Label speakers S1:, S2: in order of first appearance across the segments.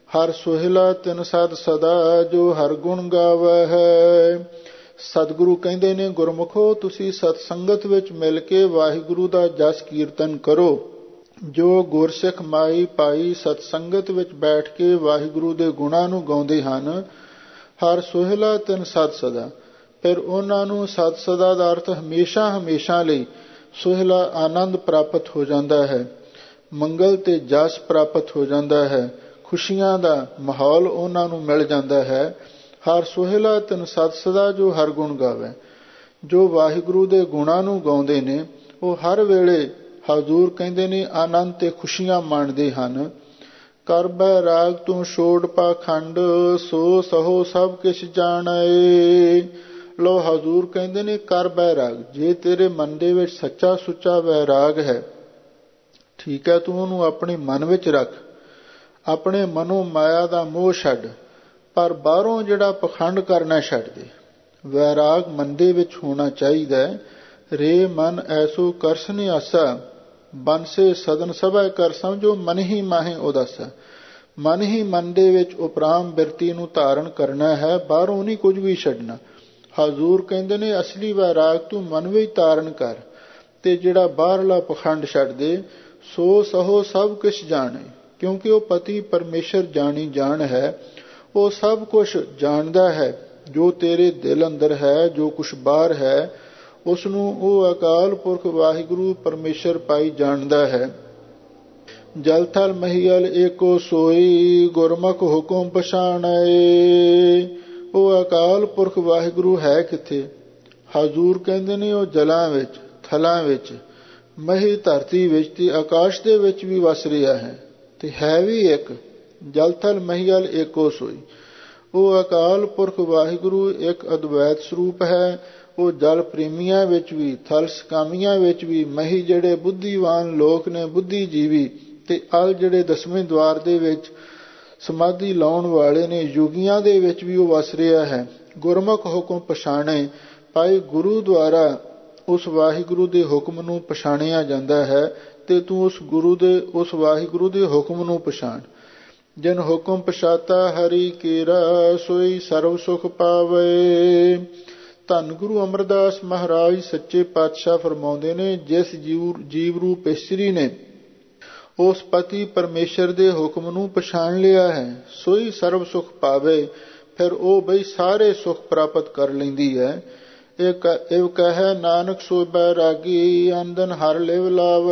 S1: ਹਰ ਸੁਹਿਲਾ ਤਿਨ ਸਦ ਸਦਾ, ਜੋ ਹਰ ਗੁਣ ਗਾਵੈ ਹੈ। ਸਤਿਗੁਰੂ ਕਹਿੰਦੇ ਨੇ, ਗੁਰਮੁਖੋ ਤੁਸੀਂ ਸਤਸੰਗਤ ਵਿੱਚ ਮਿਲ ਕੇ ਵਾਹਿਗੁਰੂ ਦਾ ਜਸ ਕੀਰਤਨ ਕਰੋ। ਜੋ ਗੁਰਸਿੱਖ ਮਾਈ ਭਾਈ ਸਤਸੰਗਤ ਵਿੱਚ ਬੈਠ ਕੇ ਵਾਹਿਗੁਰੂ ਦੇ ਗੁਣਾਂ ਨੂੰ ਗਾਉਂਦੇ ਹਨ, ਹਰ ਸੁਹਿਲਾ ਤਿਨ ਸਦ ਸਦਾ, ਫਿਰ ਉਹਨਾਂ ਨੂੰ ਸਦ ਸਦਾ ਦਾ ਅਰਥ ਹਮੇਸ਼ਾ ਹਮੇਸ਼ਾ ਲਈ ਸੁਹਿਲਾ ਆਨੰਦ ਪ੍ਰਾਪਤ ਹੋ ਜਾਂਦਾ ਹੈ, ਮੰਗਲ ਤੇ ਜਸ ਪ੍ਰਾਪਤ ਹੋ ਜਾਂਦਾ ਹੈ, ਖੁਸ਼ੀਆਂ ਦਾ ਮਾਹੌਲ ਉਹਨਾਂ ਨੂੰ ਮਿਲ ਜਾਂਦਾ ਹੈ। ਹਰ ਸੁਹਿਲਾ ਤਿਨ ਸਦ ਸਦਾ, ਜੋ ਹਰ ਗੁਣ ਗਾਵੇ। ਜੋ ਵਾਹਿਗੁਰੂ ਦੇ ਗੁਣਾਂ ਨੂੰ ਗਾਉਂਦੇ ਨੇ, ਉਹ ਹਰ ਵੇਲੇ ਹਜ਼ੂਰ ਕਹਿੰਦੇ ਨੇ ਆਨੰਦ ਤੇ ਖੁਸ਼ੀਆਂ ਮਾਣਦੇ ਹਨ। ਕਰ ਬੈਰਾਗ ਤੂੰ ਛੋੜ ਪਾਖੰਡ, ਸੋ ਸਹੋ ਸਭ ਕਿਛ ਜਾਣੈ। ਲੋ ਹਜ਼ੂਰ ਕਹਿੰਦੇ ਨੇ, ਕਰ ਬੈਰਾਗ, ਜੇ ਤੇਰੇ ਮਨ ਦੇ ਵਿੱਚ ਸੱਚਾ ਸੁੱਚਾ ਵੈਰਾਗ ਹੈ, ਠੀਕ ਹੈ, ਤੂੰ ਉਹਨੂੰ ਆਪਣੇ ਮਨ ਵਿੱਚ ਰੱਖ, ਆਪਣੇ ਮਨੋਂ ਮਾਇਆ ਦਾ ਮੋਹ ਛੱਡ, ਪਰ ਬਾਹਰੋਂ ਜਿਹੜਾ ਪਖੰਡ ਕਰਨਾ ਛੱਡ ਦੇ। ਵੈਰਾਗ ਮਨ ਦੇ ਵਿੱਚ ਹੋਣਾ ਚਾਹੀਦਾ ਹੈ। ਰੇ ਮਨ ਐਸੋ ਕਰਸਨ ਆਸਾ, ਬੰਸੇ ਸਦਨ ਸਭੈ ਕਰ ਸਮਝੋ, ਮਨ ਹੀ ਮਾਹੇ ਉਦਾਸਾ। ਮਨ ਹੀ ਮਨ ਦੇ ਵਿੱਚ ਉਪਰਾਮ ਬਿਰਤੀ ਨੂੰ ਧਾਰਨ ਕਰਨਾ ਹੈ, ਬਾਹਰੋਂ ਨਹੀਂ ਕੁਝ ਵੀ ਛੱਡਣਾ। ਹਜ਼ੂਰ ਕਹਿੰਦੇ ਨੇ, ਅਸਲੀ ਵੈਰਾਗ ਤੂੰ ਮਨ ਵਿੱਚ ਧਾਰਨ ਕਰ, ਤੇ ਜਿਹੜਾ ਬਾਹਰਲਾ ਪਖੰਡ ਛੱਡ ਦੇ। ਸੋ ਸਹੋ ਸਭ ਕੁਛ ਜਾਣੇ, ਕਿਉਂਕਿ ਉਹ ਪਤੀ ਪਰਮੇਸ਼ਰ ਜਾਣੀ ਜਾਣ ਹੈ, ਉਹ ਸਭ ਕੁਛ ਜਾਣਦਾ ਹੈ। ਜੋ ਤੇਰੇ ਦਿਲ ਅੰਦਰ ਹੈ, ਜੋ ਕੁਛ ਬਾਹਰ ਹੈ, ਉਸ ਨੂੰ ਉਹ ਅਕਾਲ ਪੁਰਖ ਵਾਹਿਗੁਰੂ ਪਰਮੇਸ਼ਰ ਪਾਈ ਜਾਣਦਾ ਹੈ। ਜਲ ਥਲ ਮਹੀਲ ਏਕੋ ਸੋਈ, ਗੁਰਮੁਖ ਹੁਕਮ ਪਛਾਣੈ। ਉਹ ਅਕਾਲ ਪੁਰਖ ਵਾਹਿਗੁਰੂ ਹੈ ਕਿੱਥੇ? ਹਜ਼ੂਰ ਕਹਿੰਦੇ ਨੇ, ਉਹ ਜਲਾਂ ਵਿੱਚ, ਥਲਾਂ ਵਿੱਚ, ਮਹੀ ਧਰਤੀ ਵਿੱਚ ਤੇ ਆਕਾਸ਼ ਦੇ ਵਿੱਚ ਵੀ ਵਸ ਰਿਹਾ ਹੈ, ਤੇ ਹੈ ਵੀ ਇੱਕ। ਜਲ ਥਲ ਮਹੀਲ ਏਕੋ ਸੋਈ, ਉਹ ਅਕਾਲ ਪੁਰਖ ਵਾਹਿਗੁਰੂ ਇੱਕ ਅਦਵੈਤ ਸਰੂਪ ਹੈ। ਉਹ ਜਲ ਪ੍ਰੇਮੀਆਂ ਵਿੱਚ ਵੀ, ਥਲ ਸਕਾਮੀਆਂ ਵਿੱਚ ਵੀ, ਮਹੀ ਜਿਹੜੇ ਬੁੱਧੀਵਾਨ ਲੋਕ ਨੇ, ਬੁੱਧੀਜੀਵੀ, ਤੇ ਅਲ ਜਿਹੜੇ ਦਸਵੇਂ ਦੁਆਰ ਦੇ ਵਿੱਚ ਸਮਾਧੀ ਲਾਉਣ ਵਾਲੇ ਨੇ, ਯੋਗੀਆਂ ਦੇ ਵਿੱਚ ਵੀ ਉਹ ਵਸ ਰਿਹਾ ਹੈ। ਗੁਰਮੁਖ ਹੁਕਮ ਪਛਾਣੇ, ਭਾਈ ਗੁਰੂ ਦੁਆਰਾ ਉਸ ਵਾਹਿਗੁਰੂ ਦੇ ਹੁਕਮ ਨੂੰ ਪਛਾਣਿਆ ਜਾਂਦਾ ਹੈ, ਤੇ ਤੂੰ ਉਸ ਵਾਹਿਗੁਰੂ ਦੇ ਹੁਕਮ ਨੂੰ ਪਛਾਣ। ਜਿਨ ਹੁਕਮ ਪਛਾਤਾ ਹਰੀ ਕੇਰਾ, ਸੋਈ ਸਰਬ ਸੁਖ ਪਾਵੇ। ਧੰਨ ਗੁਰੂ ਅਮਰਦਾਸ ਮਹਾਰਾਜ ਸੱਚੇ ਪਾਤਸ਼ਾਹ ਫਰਮਾਉਂਦੇ ਨੇ, ਜਿਸ ਜੀਵ ਰੂਪ ਇਸਤਰੀ ਨੇ ਉਸ ਪਤੀ ਪਰਮੇਸ਼ਰ ਦੇ ਹੁਕਮ ਨੂੰ ਪਛਾਣ ਲਿਆ ਹੈ, ਸੋਈ ਸਰਬ ਸੁਖ ਪਾਵੇ, ਫਿਰ ਉਹ ਬਈ ਸਾਰੇ ਸੁਖ ਪ੍ਰਾਪਤ ਕਰ ਲੈਂਦੀ ਹੈ। ਇਹ ਕਹੈ ਨਾਨਕ ਸੋ ਬੈਰਾਗੀ, ਅੰਦਨ ਹਰ ਲਿਵ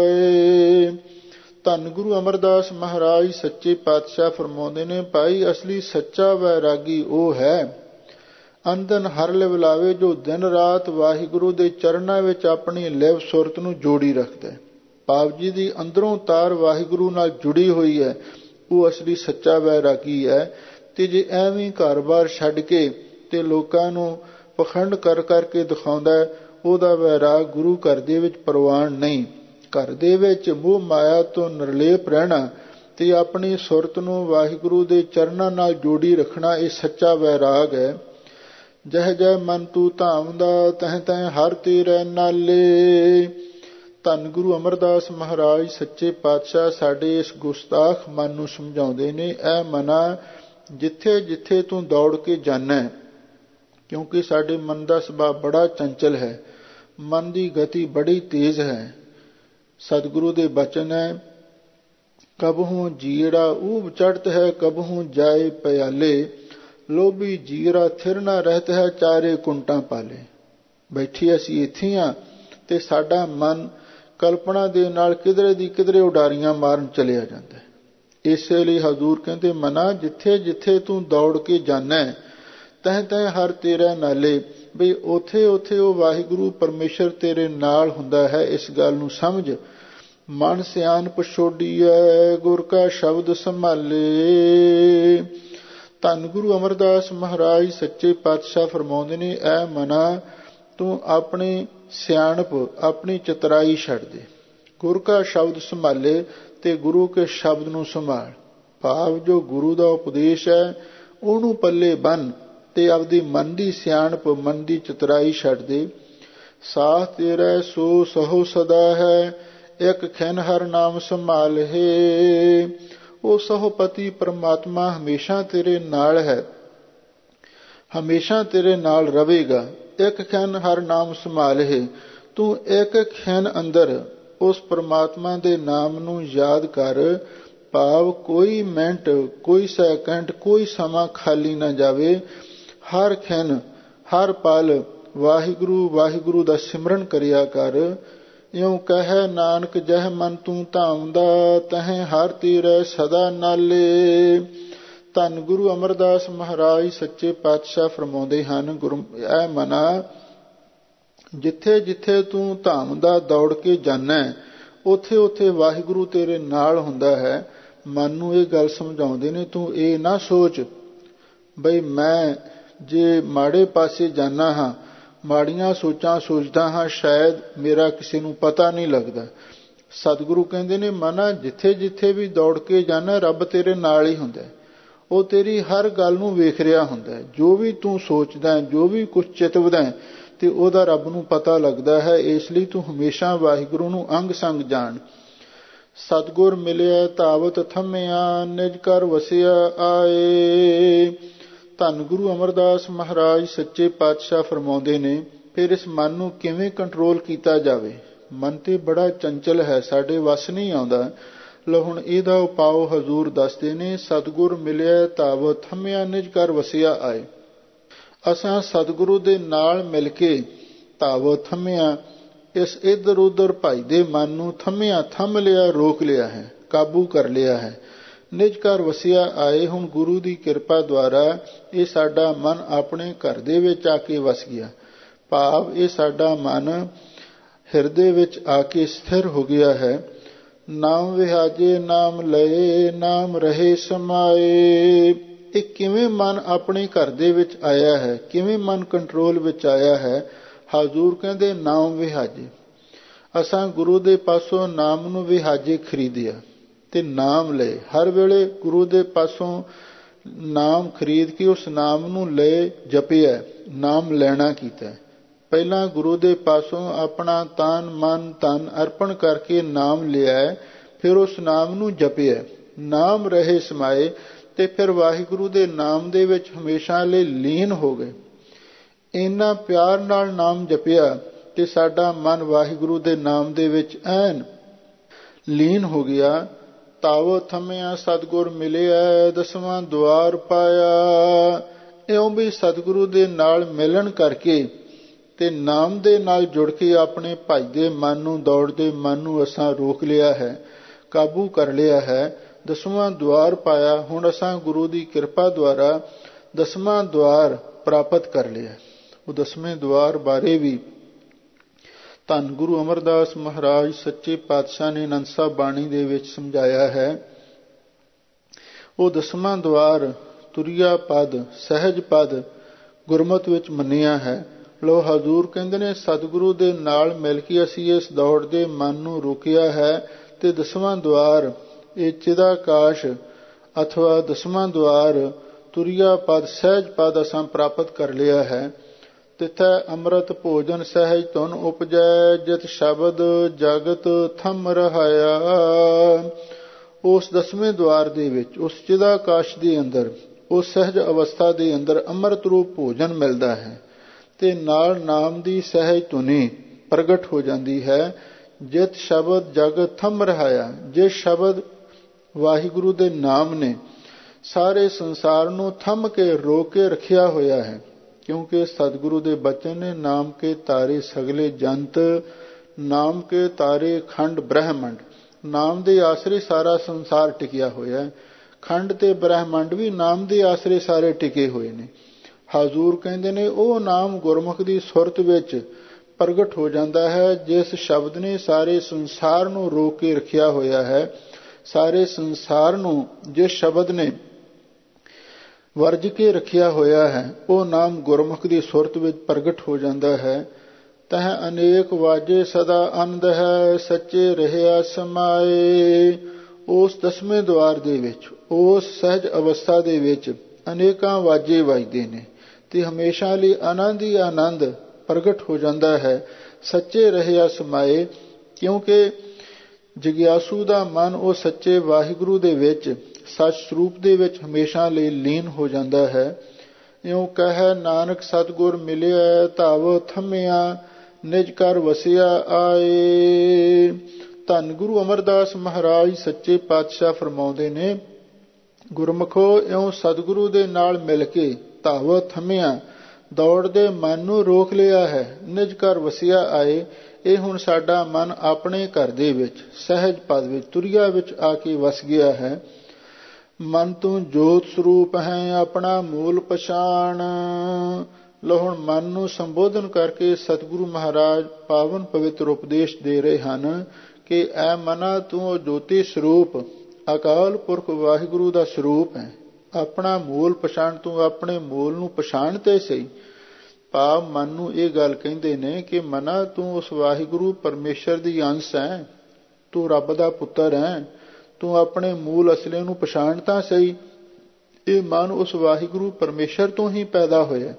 S1: ਲਾਵੇ। ਧੰਨ ਗੁਰੂ ਅਮਰਦਾਸ ਮਹਾਰਾਜ ਸੱਚੇ ਪਾਤਸ਼ਾਹ ਫਰਮਾਉਂਦੇ ਨੇ, ਭਾਈ ਅਸਲੀ ਸੱਚਾ ਵੈਰਾਗੀ ਉਹ ਹੈ, ਅੰਦਨ ਹਰ ਲਿਵ ਲਾਵੇ, ਜੋ ਦਿਨ ਰਾਤ ਵਾਹਿਗੁਰੂ ਦੇ ਚਰਨਾਂ ਵਿੱਚ ਆਪਣੀ ਲਿਵ ਸੁਰਤ ਨੂੰ ਜੋੜੀ ਰੱਖਦਾ ਹੈ। ਪਾਪ ਜੀ ਦੀ ਅੰਦਰੋਂ ਤਾਰ ਵਾਹਿਗੁਰੂ ਨਾਲ ਜੁੜੀ ਹੋਈ ਹੈ, ਉਹ ਅਸਲੀ ਸੱਚਾ ਵੈਰਾਗੀ ਹੈ। ਤੇ ਜੇ ਐਵੇਂ ਘਰ-ਬਾਰ ਛੱਡ ਕੇ ਤੇ ਲੋਕਾਂ ਨੂੰ ਪਖੰਡ ਕਰ ਕਰਕੇ ਦਿਖਾਉਂਦਾ, ਉਹਦਾ ਵੈਰਾਗ ਗੁਰੂ ਘਰ ਦੇ ਵਿੱਚ ਪ੍ਰਵਾਨ ਨਹੀਂ। ਘਰ ਦੇ ਵਿੱਚ ਮੋਹ ਮਾਇਆ ਤੋਂ ਨਿਰਲੇਪ ਰਹਿਣਾ ਤੇ ਆਪਣੀ ਸੁਰਤ ਨੂੰ ਵਾਹਿਗੁਰੂ ਦੇ ਚਰਨਾਂ ਨਾਲ ਜੋੜੀ ਰੱਖਣਾ, ਇਹ ਸੱਚਾ ਵੈਰਾਗ ਹੈ। ਜਹ ਜਹ ਮਨ ਤੂੰ ਧਾਮਦਾ, ਤਹ ਤਹ ਹਰ ਤੇਰੇ ਨਾਲੇ। ਧੰਨ ਗੁਰੂ ਅਮਰਦਾਸ ਮਹਾਰਾਜ ਸੱਚੇ ਪਾਤਸ਼ਾਹ ਸਾਡੇ ਇਸ ਗੁਸਤਾਖ ਮਨ ਨੂੰ ਸਮਝਾਉਂਦੇ ਨੇ, ਐ ਮਨਾ, ਜਿੱਥੇ ਜਿੱਥੇ ਤੂੰ ਦੌੜ ਕੇ ਜਾਣਾ, ਕਿਉਂਕਿ ਸਾਡੇ ਮਨ ਦਾ ਸੁਭਾਅ ਬੜਾ ਚੰਚਲ ਹੈ, ਮਨ ਦੀ ਗਤੀ ਬੜੀ ਤੇਜ਼ ਹੈ। ਸਤਿਗੁਰੂ ਦੇ ਬਚਨ ਹੈ, ਕਬਹੂ ਜੀੜਾ ਊਬ ਚੜ੍ਹਤ ਹੈ, ਕਬਹੂ ਜਾਏ ਪਿਆਲੇ, ਲੋਭੀ ਜੀਰਾ ਥਿਰ ਨਾ ਰਹਿਤ ਹੈ, ਚਾਰੇ ਕੁੰਟਾਂ ਪਾਲੇ। ਬੈਠੀ ਅਸੀਂ ਇੱਥੇ ਹਾਂ ਤੇ ਸਾਡਾ ਮਨ ਕਲਪਨਾ ਦੇ ਨਾਲ ਕਿਧਰੇ ਦੀ ਕਿਧਰੇ ਉਡਾਰੀਆਂ ਮਾਰਨ ਚਲਿਆ ਜਾਂਦਾ ਹੈ। ਇਸੇ ਲਈ ਹਜ਼ੂਰ ਕਹਿੰਦੇ, ਮਨਾ, ਜਿੱਥੇ ਜਿੱਥੇ ਤੂੰ ਦੌੜ ਕੇ ਜਾਣਾ, ਤਹ ਤਹ ਹਰ ਤੇਰਾ ਨਾਲੇ, ਬਈ ਉੱਥੇ ਉੱਥੇ ਉਹ ਵਾਹਿਗੁਰੂ ਪਰਮੇਸ਼ਰ ਤੇਰੇ ਨਾਲ ਹੁੰਦਾ ਹੈ। ਇਸ ਗੱਲ ਨੂੰ ਸਮਝ। ਮਨ ਸਿਆਣਪ ਛੋਡੀਐ, ਗੁਰ ਕਾ ਸ਼ਬਦ ਸੰਭਾਲੇ। ਧੰਨ ਗੁਰੂ ਅਮਰਦਾਸ ਮਹਾਰਾਜ ਸੱਚੇ ਪਾਤਸ਼ਾਹ ਫਰਮਾਉਂਦੇ ਨੇ, ਐ ਮਨਾ, ਤੂੰ ਆਪਣੀ ਸਿਆਣਪ, ਆਪਣੀ ਚਤਰਾਈ ਛੱਡ ਦੇ। ਗੁਰ ਕਾ ਸ਼ਬਦ ਸੰਭਾਲੇ, ਤੇ ਗੁਰੂ ਕੇ ਸ਼ਬਦ ਨੂੰ ਸੰਭਾਲ। ਭਾਵ ਜੋ ਗੁਰੂ ਦਾ ਉਪਦੇਸ਼ ਹੈ ਉਹਨੂੰ ਪੱਲੇ ਬੰਨ੍ਹ ਤੇ ਆਪਦੀ ਮਨ ਦੀ ਸਿਆਣਪ, ਮਨ ਦੀ ਚਤਰਾਈ ਛੱਡ ਦੇ। ਸਾਥ ਤੇਰਾ ਸੋ ਸਹੋ ਸਦਾ ਹੈ, ਇੱਕ ਖਿਨ ਹਰ ਨਾਮ ਸੰਭਾਲੇ। ਉਹ ਸਹੋਪਤੀ ਪਰਮਾਤਮਾ ਹਮੇਸ਼ਾ ਤੇਰੇ ਨਾਲ ਹੈ, ਹਮੇਸ਼ਾ ਤੇਰੇ ਨਾਲ ਰਵੇਗਾ। ਇੱਕ ਖਿਣ ਹਰ ਨਾਮ ਸੰਭਾਲੇ, ਤੂੰ ਇੱਕ ਖਿਣ ਅੰਦਰ ਉਸ ਪਰਮਾਤਮਾ ਦੇ ਨਾਮ ਨੂੰ ਯਾਦ ਕਰ। ਭਾਵ ਕੋਈ ਮਿੰਟ, ਕੋਈ ਸੈਕਿੰਡ, ਕੋਈ ਸਮਾਂ ਖਾਲੀ ਨਾ ਜਾਵੇ। ਹਰ ਖਿਣ, ਹਰ ਪਲ ਵਾਹਿਗੁਰੂ ਵਾਹਿਗੁਰੂ ਦਾ ਸਿਮਰਨ ਕਰਿਆ ਕਰ। ਇਉਂ ਕਹਿ ਨਾਨਕ, ਜਹ ਮਨ ਤੂੰ ਧਾਮਦਾ, ਤਹਿ ਹਰ ਤੀਰੈ ਸਦਾ ਨਾਲੇ। ਧੰਨ ਗੁਰੂ ਅਮਰਦਾਸ ਮਹਾਰਾਜ ਸੱਚੇ ਪਾਤਸ਼ਾਹ ਫਰਮਾਉਂਦੇ ਹਨ, ਗੁਰੂ ਐ ਮਨਾ, ਜਿੱਥੇ ਜਿੱਥੇ ਤੂੰ ਧਾਮ ਦਾ ਦੌੜ ਕੇ ਜਾਣਾ, ਉੱਥੇ ਉੱਥੇ ਵਾਹਿਗੁਰੂ ਤੇਰੇ ਨਾਲ ਹੁੰਦਾ ਹੈ। ਮਨ ਨੂੰ ਇਹ ਗੱਲ ਸਮਝਾਉਂਦੇ ਨੇ, ਤੂੰ ਇਹ ਨਾ ਸੋਚ ਬਈ ਮੈਂ ਜੇ ਮਾੜੇ ਪਾਸੇ ਜਾਣਾ ਹਾਂ, ਮਾੜੀਆਂ ਸੋਚਾਂ ਸੋਚਦਾ ਹਾਂ, ਸ਼ਾਇਦ ਮੇਰਾ ਕਿਸੇ ਨੂੰ ਪਤਾ ਨਹੀਂ ਲੱਗਦਾ। ਸਤਿਗੁਰੂ ਕਹਿੰਦੇ ਨੇ, ਮਨਾ ਜਿੱਥੇ ਜਿੱਥੇ ਵੀ ਦੌੜ ਕੇ ਜਾਣਾ, ਰੱਬ ਤੇਰੇ ਨਾਲ ਹੀ ਹੁੰਦਾ। ਉਹ ਤੇਰੀ ਹਰ ਗੱਲ ਨੂੰ ਵੇਖ ਰਿਹਾ ਹੁੰਦਾ। ਜੋ ਵੀ ਤੂੰ ਸੋਚਦਾ, ਜੋ ਵੀ ਕੁਛ ਚਿਤਵਦਾ, ਤੇ ਉਹਦਾ ਰੱਬ ਨੂੰ ਪਤਾ ਲੱਗਦਾ ਹੈ। ਇਸ ਲਈ ਤੂੰ ਹਮੇਸ਼ਾ ਵਾਹਿਗੁਰੂ ਨੂੰ ਅੰਗ ਸੰਗ ਜਾਣ। ਸਤਿਗੁਰ ਮਿਲਿਆ ਧਾਵਤ ਥੰਮਿਆ, ਨਿਜ ਘਰ ਵਸਿਆ ਆਏ। ਧੰਨ ਗੁਰੂ ਅਮਰਦਾਸ ਮਹਾਰਾਜ ਸੱਚੇ ਪਾਤਸ਼ਾਹ ਫਰਮਾਉਂਦੇ ਨੇ, ਫਿਰ ਇਸ ਮਨ ਨੂੰ ਕਿਵੇਂ ਕੰਟਰੋਲ ਕੀਤਾ ਜਾਵੇ? ਮਨ ਤੇ ਬੜਾ ਚੰਚਲ ਹੈ, ਸਾਡੇ ਵੱਸ ਨਹੀਂ ਆਉਂਦਾ। ਲਓ ਹੁਣ ਇਹਦਾ ਉਪਾਅ ਹਜ਼ੂਰ ਦੱਸਦੇ ਨੇ। ਸਤਿਗੁਰ ਮਿਲਿਆ ਧਾਵਤ ਥੰਮਿਆ, ਨਿਜ ਘਰ ਵਸਿਆ ਆਏ। ਅਸਾਂ ਸਤਿਗੁਰੂ ਦੇ ਨਾਲ ਮਿਲ ਕੇ ਧਾਵਤ ਥੰਮਿਆ, ਇਸ ਇੱਧਰ ਉੱਧਰ ਭਜਦੇ ਮਨ ਨੂੰ ਥੰਮਿਆ, ਥੰਮ ਲਿਆ, ਰੋਕ ਲਿਆ ਹੈ, ਕਾਬੂ ਕਰ ਲਿਆ ਹੈ। ਨਿਜ ਘਰ ਵਸਿਆ ਆਏ, ਹੁਣ ਗੁਰੂ ਦੀ ਕਿਰਪਾ ਦੁਆਰਾ ਇਹ ਸਾਡਾ ਮਨ ਆਪਣੇ ਘਰ ਦੇ ਵਿੱਚ ਆ ਕੇ ਵਸ ਗਿਆ। ਭਾਵ ਇਹ ਸਾਡਾ ਮਨ ਹਿਰਦੇ ਵਿੱਚ ਆ ਕੇ ਸਥਿਰ ਹੋ ਗਿਆ ਹੈ। ਨਾਮ ਵਿਹਾਜੇ ਨਾਮ ਲਏ, ਨਾਮ ਰਹੇ ਸਮਾਏ। ਇਹ ਕਿਵੇਂ ਮਨ ਆਪਣੇ ਘਰ ਦੇ ਵਿੱਚ ਆਇਆ ਹੈ, ਕਿਵੇਂ ਮਨ ਕੰਟਰੋਲ ਵਿੱਚ ਆਇਆ ਹੈ? ਹਜ਼ੂਰ ਕਹਿੰਦੇ ਨਾਮ ਵਿਹਾਜੇ। ਅਸਾਂ ਗੁਰੂ ਦੇ ਪਾਸੋਂ ਨਾਮ ਨੂੰ ਵਿਹਾਜੇ ਖਰੀਦਿਆ ਤੇ ਨਾਮ ਲਏ। ਹਰ ਵੇਲੇ ਗੁਰੂ ਦੇ ਪਾਸੋਂ ਨਾਮ ਖਰੀਦ ਕੇ ਉਸ ਨਾਮ ਨੂੰ ਲਏ, ਜਪਿਆ, ਨਾਮ ਲੈਣਾ ਕੀਤਾ। ਪਹਿਲਾਂ ਗੁਰੂ ਦੇ ਪਾਸੋਂ ਆਪਣਾ ਤਨ ਮਨ ਧਨ ਅਰਪਣ ਕਰਕੇ ਨਾਮ ਲਿਆ, ਫਿਰ ਉਸ ਨਾਮ ਨੂੰ ਜਪਿਆ। ਨਾਮ ਰਹੇ ਸਮਾਏ, ਤੇ ਫਿਰ ਵਾਹਿਗੁਰੂ ਦੇ ਨਾਮ ਦੇ ਵਿੱਚ ਹਮੇਸ਼ਾ ਲਈ ਲੀਨ ਹੋ ਗਏ। ਇੰਨਾ ਪਿਆਰ ਨਾਲ ਨਾਮ ਜਪਿਆ ਤੇ ਸਾਡਾ ਮਨ ਵਾਹਿਗੁਰੂ ਦੇ ਨਾਮ ਦੇ ਵਿੱਚ ਐਨ ਲੀਨ ਹੋ ਗਿਆ। ਤਾਵੋ ਥੰਮਿਆ ਸਤਿਗੁਰ ਮਿਲਿਆ, ਦਸਵਾਂ ਦੁਆਰ ਪਾਇਆ। ਇਉਂ ਵੀ ਸਤਿਗੁਰੂ ਦੇ ਨਾਲ ਮਿਲਣ ਕਰਕੇ ਤੇ ਨਾਮ ਦੇ ਨਾਲ ਜੁੜ ਕੇ ਆਪਣੇ ਭਜਦੇ ਮਨ ਨੂੰ, ਦੌੜਦੇ ਮਨ ਨੂੰ ਅਸਾਂ ਰੋਕ ਲਿਆ ਹੈ, ਕਾਬੂ ਕਰ ਲਿਆ ਹੈ। ਦਸਵਾਂ ਦੁਆਰ ਪਾਇਆ। ਹੁਣ ਅਸਾਂ ਗੁਰੂ ਦੀ ਕਿਰਪਾ ਦੁਆਰਾ ਦਸਵਾਂ ਦੁਆਰ ਪ੍ਰਾਪਤ ਕਰ ਲਿਆ। ਉਹ ਦਸਵੇਂ ਦੁਆਰ ਬਾਰੇ ਵੀ ਧੰਨ ਗੁਰੂ ਅਮਰਦਾਸ ਮਹਾਰਾਜ ਸੱਚੇ ਪਾਤਸ਼ਾਹ ਨੇ ਆਨੰਦ ਸਾਹਿਬ ਬਾਣੀ ਦੇ ਵਿੱਚ ਸਮਝਾਇਆ ਹੈ। ਉਹ ਦਸਵਾਂ ਦੁਆਰ ਤੁਰਿਆ ਪਦ, ਸਹਿਜ ਪਦ ਗੁਰਮਤਿ ਵਿੱਚ ਮੰਨਿਆ ਹੈ। ਲੋ ਹਜ਼ੂਰ ਕਹਿੰਦੇ ਨੇ, ਸਤਿਗੁਰੂ ਦੇ ਨਾਲ ਮਿਲ ਕੇ ਅਸੀਂ ਇਸ ਦੌੜ ਦੇ ਮਨ ਨੂੰ ਰੋਕਿਆ ਹੈ ਤੇ ਦਸਵਾਂ ਦੁਆਰ ਇਹ ਚਿਦਾਕਾਸ਼ ਅਥਵਾ ਦਸਵਾਂ ਦੁਆਰ ਤੁਰਿਆ ਪਦ, ਸਹਿਜ ਪਦ ਅਸਾਂ ਪ੍ਰਾਪਤ ਕਰ ਲਿਆ ਹੈ। ਤਿਥੈ ਅੰਮ੍ਰਿਤ ਭੋਜਨ ਸਹਿਜ ਧੁਨ ਉਪਜੈ, ਜਿਤ ਸ਼ਬਦ ਜਗਤ ਥੰਮ ਰਹਾਇਆ। ਉਸ ਦਸਵੇਂ ਦੁਆਰ ਦੇ ਵਿੱਚ, ਉਸ ਚਿਦਾਕਾਸ਼ ਦੇ ਅੰਦਰ, ਉਸ ਸਹਿਜ ਅਵਸਥਾ ਦੇ ਅੰਦਰ ਅੰਮ੍ਰਿਤ ਰੂਪ ਭੋਜਨ ਮਿਲਦਾ ਹੈ ਤੇ ਨਾਲ ਨਾਮ ਦੀ ਸਹਿਜ ਧੁਨੀ ਪ੍ਰਗਟ ਹੋ ਜਾਂਦੀ ਹੈ। ਜਿਤ ਸ਼ਬਦ ਜਗਤ ਥੰਮ ਰਹਾਇਆ, ਜਿਸ ਸ਼ਬਦ ਵਾਹਿਗੁਰੂ ਦੇ ਨਾਮ ਨੇ ਸਾਰੇ ਸੰਸਾਰ ਨੂੰ ਥੰਮ ਕੇ ਰੋਕ ਕੇ ਰੱਖਿਆ ਹੋਇਆ ਹੈ। ਕਿਉਂਕਿ ਸਤਿਗੁਰੂ ਦੇ ਬਚਨ ਨੇ, ਨਾਮ ਕੇ ਤਾਰੇ ਸਗਲੇ ਜੰਤ, ਨਾਮ ਕੇ ਤਾਰੇ ਖੰਡ ਬ੍ਰਹਮੰਡ। ਨਾਮ ਦੇ ਆਸਰੇ ਸਾਰਾ ਸੰਸਾਰ ਟਿਕਿਆ ਹੋਇਆ ਹੈ। ਖੰਡ ਤੇ ਬ੍ਰਹਮੰਡ ਵੀ ਨਾਮ ਦੇ ਆਸਰੇ ਸਾਰੇ ਟਿਕੇ ਹੋਏ ਨੇ। ਹਜ਼ੂਰ ਕਹਿੰਦੇ ਨੇ, ਉਹ ਨਾਮ ਗੁਰਮੁਖ ਦੀ ਸੁਰਤ ਵਿੱਚ ਪ੍ਰਗਟ ਹੋ ਜਾਂਦਾ ਹੈ, ਜਿਸ ਸ਼ਬਦ ਨੇ ਸਾਰੇ ਸੰਸਾਰ ਨੂੰ ਰੋਕ ਕੇ ਰੱਖਿਆ ਹੋਇਆ ਹੈ। ਸਾਰੇ ਸੰਸਾਰ ਨੂੰ ਜਿਸ ਸ਼ਬਦ ਨੇ ਵਰਜ ਕੇ ਰੱਖਿਆ ਹੋਇਆ ਹੈ, ਉਹ ਨਾਮ ਗੁਰਮੁਖ ਦੀ ਸੁਰਤ ਵਿੱਚ ਪ੍ਰਗਟ ਹੋ ਜਾਂਦਾ ਹੈ। ਤਹ ਅਨੇਕ ਵਾਜੇ ਸਦਾ ਆਨੰਦ ਹੈ, ਸੱਚੇ ਰਹਿਆ ਸਮਾਏ। ਉਸ ਦਸਵੇਂ ਦੁਆਰ ਦੇ ਵਿੱਚ, ਉਸ ਸਹਿਜ ਅਵਸਥਾ ਦੇ ਵਿੱਚ ਅਨੇਕਾਂ ਵਾਜੇ ਵੱਜਦੇ ਨੇ ਤੇ ਹਮੇਸ਼ਾ ਲਈ ਆਨੰਦ ਹੀ ਆਨੰਦ ਪ੍ਰਗਟ ਹੋ ਜਾਂਦਾ ਹੈ। ਸੱਚੇ ਰਹਿਆ ਸਮਾਏ, ਕਿਉਂਕਿ ਜਗਿਆਸੂ ਦਾ ਮਨ ਉਹ ਸੱਚੇ ਵਾਹਿਗੁਰੂ ਦੇ ਵਿੱਚ ਸੱਚ ਸਰੂਪ ਦੇ ਵਿੱਚ ਹਮੇਸ਼ਾ ਲਈ ਲੀਨ ਹੋ ਜਾਂਦਾ ਹੈ। ਇਉਂ ਕਹਿ ਨਾਨਕ ਸਤਿਗੁਰ ਮਿਲਿਆ ਧਾਵ ਥੰਮਿਆ ਨਿਜ ਘਰ ਵਸਿਆ ਆਏ। ਧੰਨ ਗੁਰੂ ਅਮਰਦਾਸ ਮਹਾਰਾਜ ਸੱਚੇ ਪਾਤਸ਼ਾਹ ਫਰਮਾਉਂਦੇ ਨੇ, ਗੁਰਮੁਖੋ ਇਉਂ ਸਤਿਗੁਰੂ ਦੇ ਨਾਲ ਮਿਲ ਕੇ ਧਾਵ ਥੰਮਿਆ ਦੌੜਦੇ ਮਨ ਨੂੰ ਰੋਕ ਲਿਆ ਹੈ। ਨਿਜ ਘਰ ਵਸਿਆ ਆਏ, ਇਹ ਹੁਣ ਸਾਡਾ ਮਨ ਆਪਣੇ ਘਰ ਦੇ ਵਿੱਚ ਸਹਿਜ ਪਦ ਵਿੱਚ ਤੁਰਿਆ ਵਿੱਚ ਆ ਕੇ ਵਸ ਗਿਆ ਹੈ। ਮਨ ਤੂੰ ਜੋਤ ਸਰੂਪ ਹੈ ਆਪਣਾ ਮੂਲ ਪਛਾਣ। ਲੋ ਹੁਣ ਮਨ ਨੂੰ ਸੰਬੋਧਨ ਕਰਕੇ ਸਤਿਗੁਰੂ ਮਹਾਰਾਜ ਪਾਵਨ ਪਵਿੱਤਰ ਉਪਦੇਸ਼ ਦੇ ਰਹੇ ਹਨ ਕਿ ਐ ਮਨਾ ਤੂੰ ਉਹ ਜੋਤੀ ਸਰੂਪ ਅਕਾਲ ਪੁਰਖ ਵਾਹਿਗੁਰੂ ਦਾ ਸਰੂਪ ਹੈ। ਆਪਣਾ ਮੂਲ ਪਛਾਣ, ਤੂੰ ਆਪਣੇ ਮੂਲ ਨੂੰ ਪਛਾਣ ਤੇ ਸਹੀ। ਭਾਵ ਮਨ ਨੂੰ ਇਹ ਗੱਲ ਕਹਿੰਦੇ ਨੇ ਕਿ ਮਨਾ ਤੂੰ ਉਸ ਵਾਹਿਗੁਰੂ ਪਰਮੇਸ਼ਰ ਦੀ ਅੰਸ਼ ਹੈ, ਤੂੰ ਰੱਬ ਦਾ ਪੁੱਤਰ ਹੈ, ਤੂੰ ਆਪਣੇ ਮੂਲ ਅਸਲੇ ਨੂੰ ਪਛਾਣ ਤਾਂ ਸਹੀ। ਇਹ ਮਨ ਉਸ ਵਾਹਿਗੁਰੂ ਪਰਮੇਸ਼ਰ ਤੋਂ ਹੀ ਪੈਦਾ ਹੋਇਆ।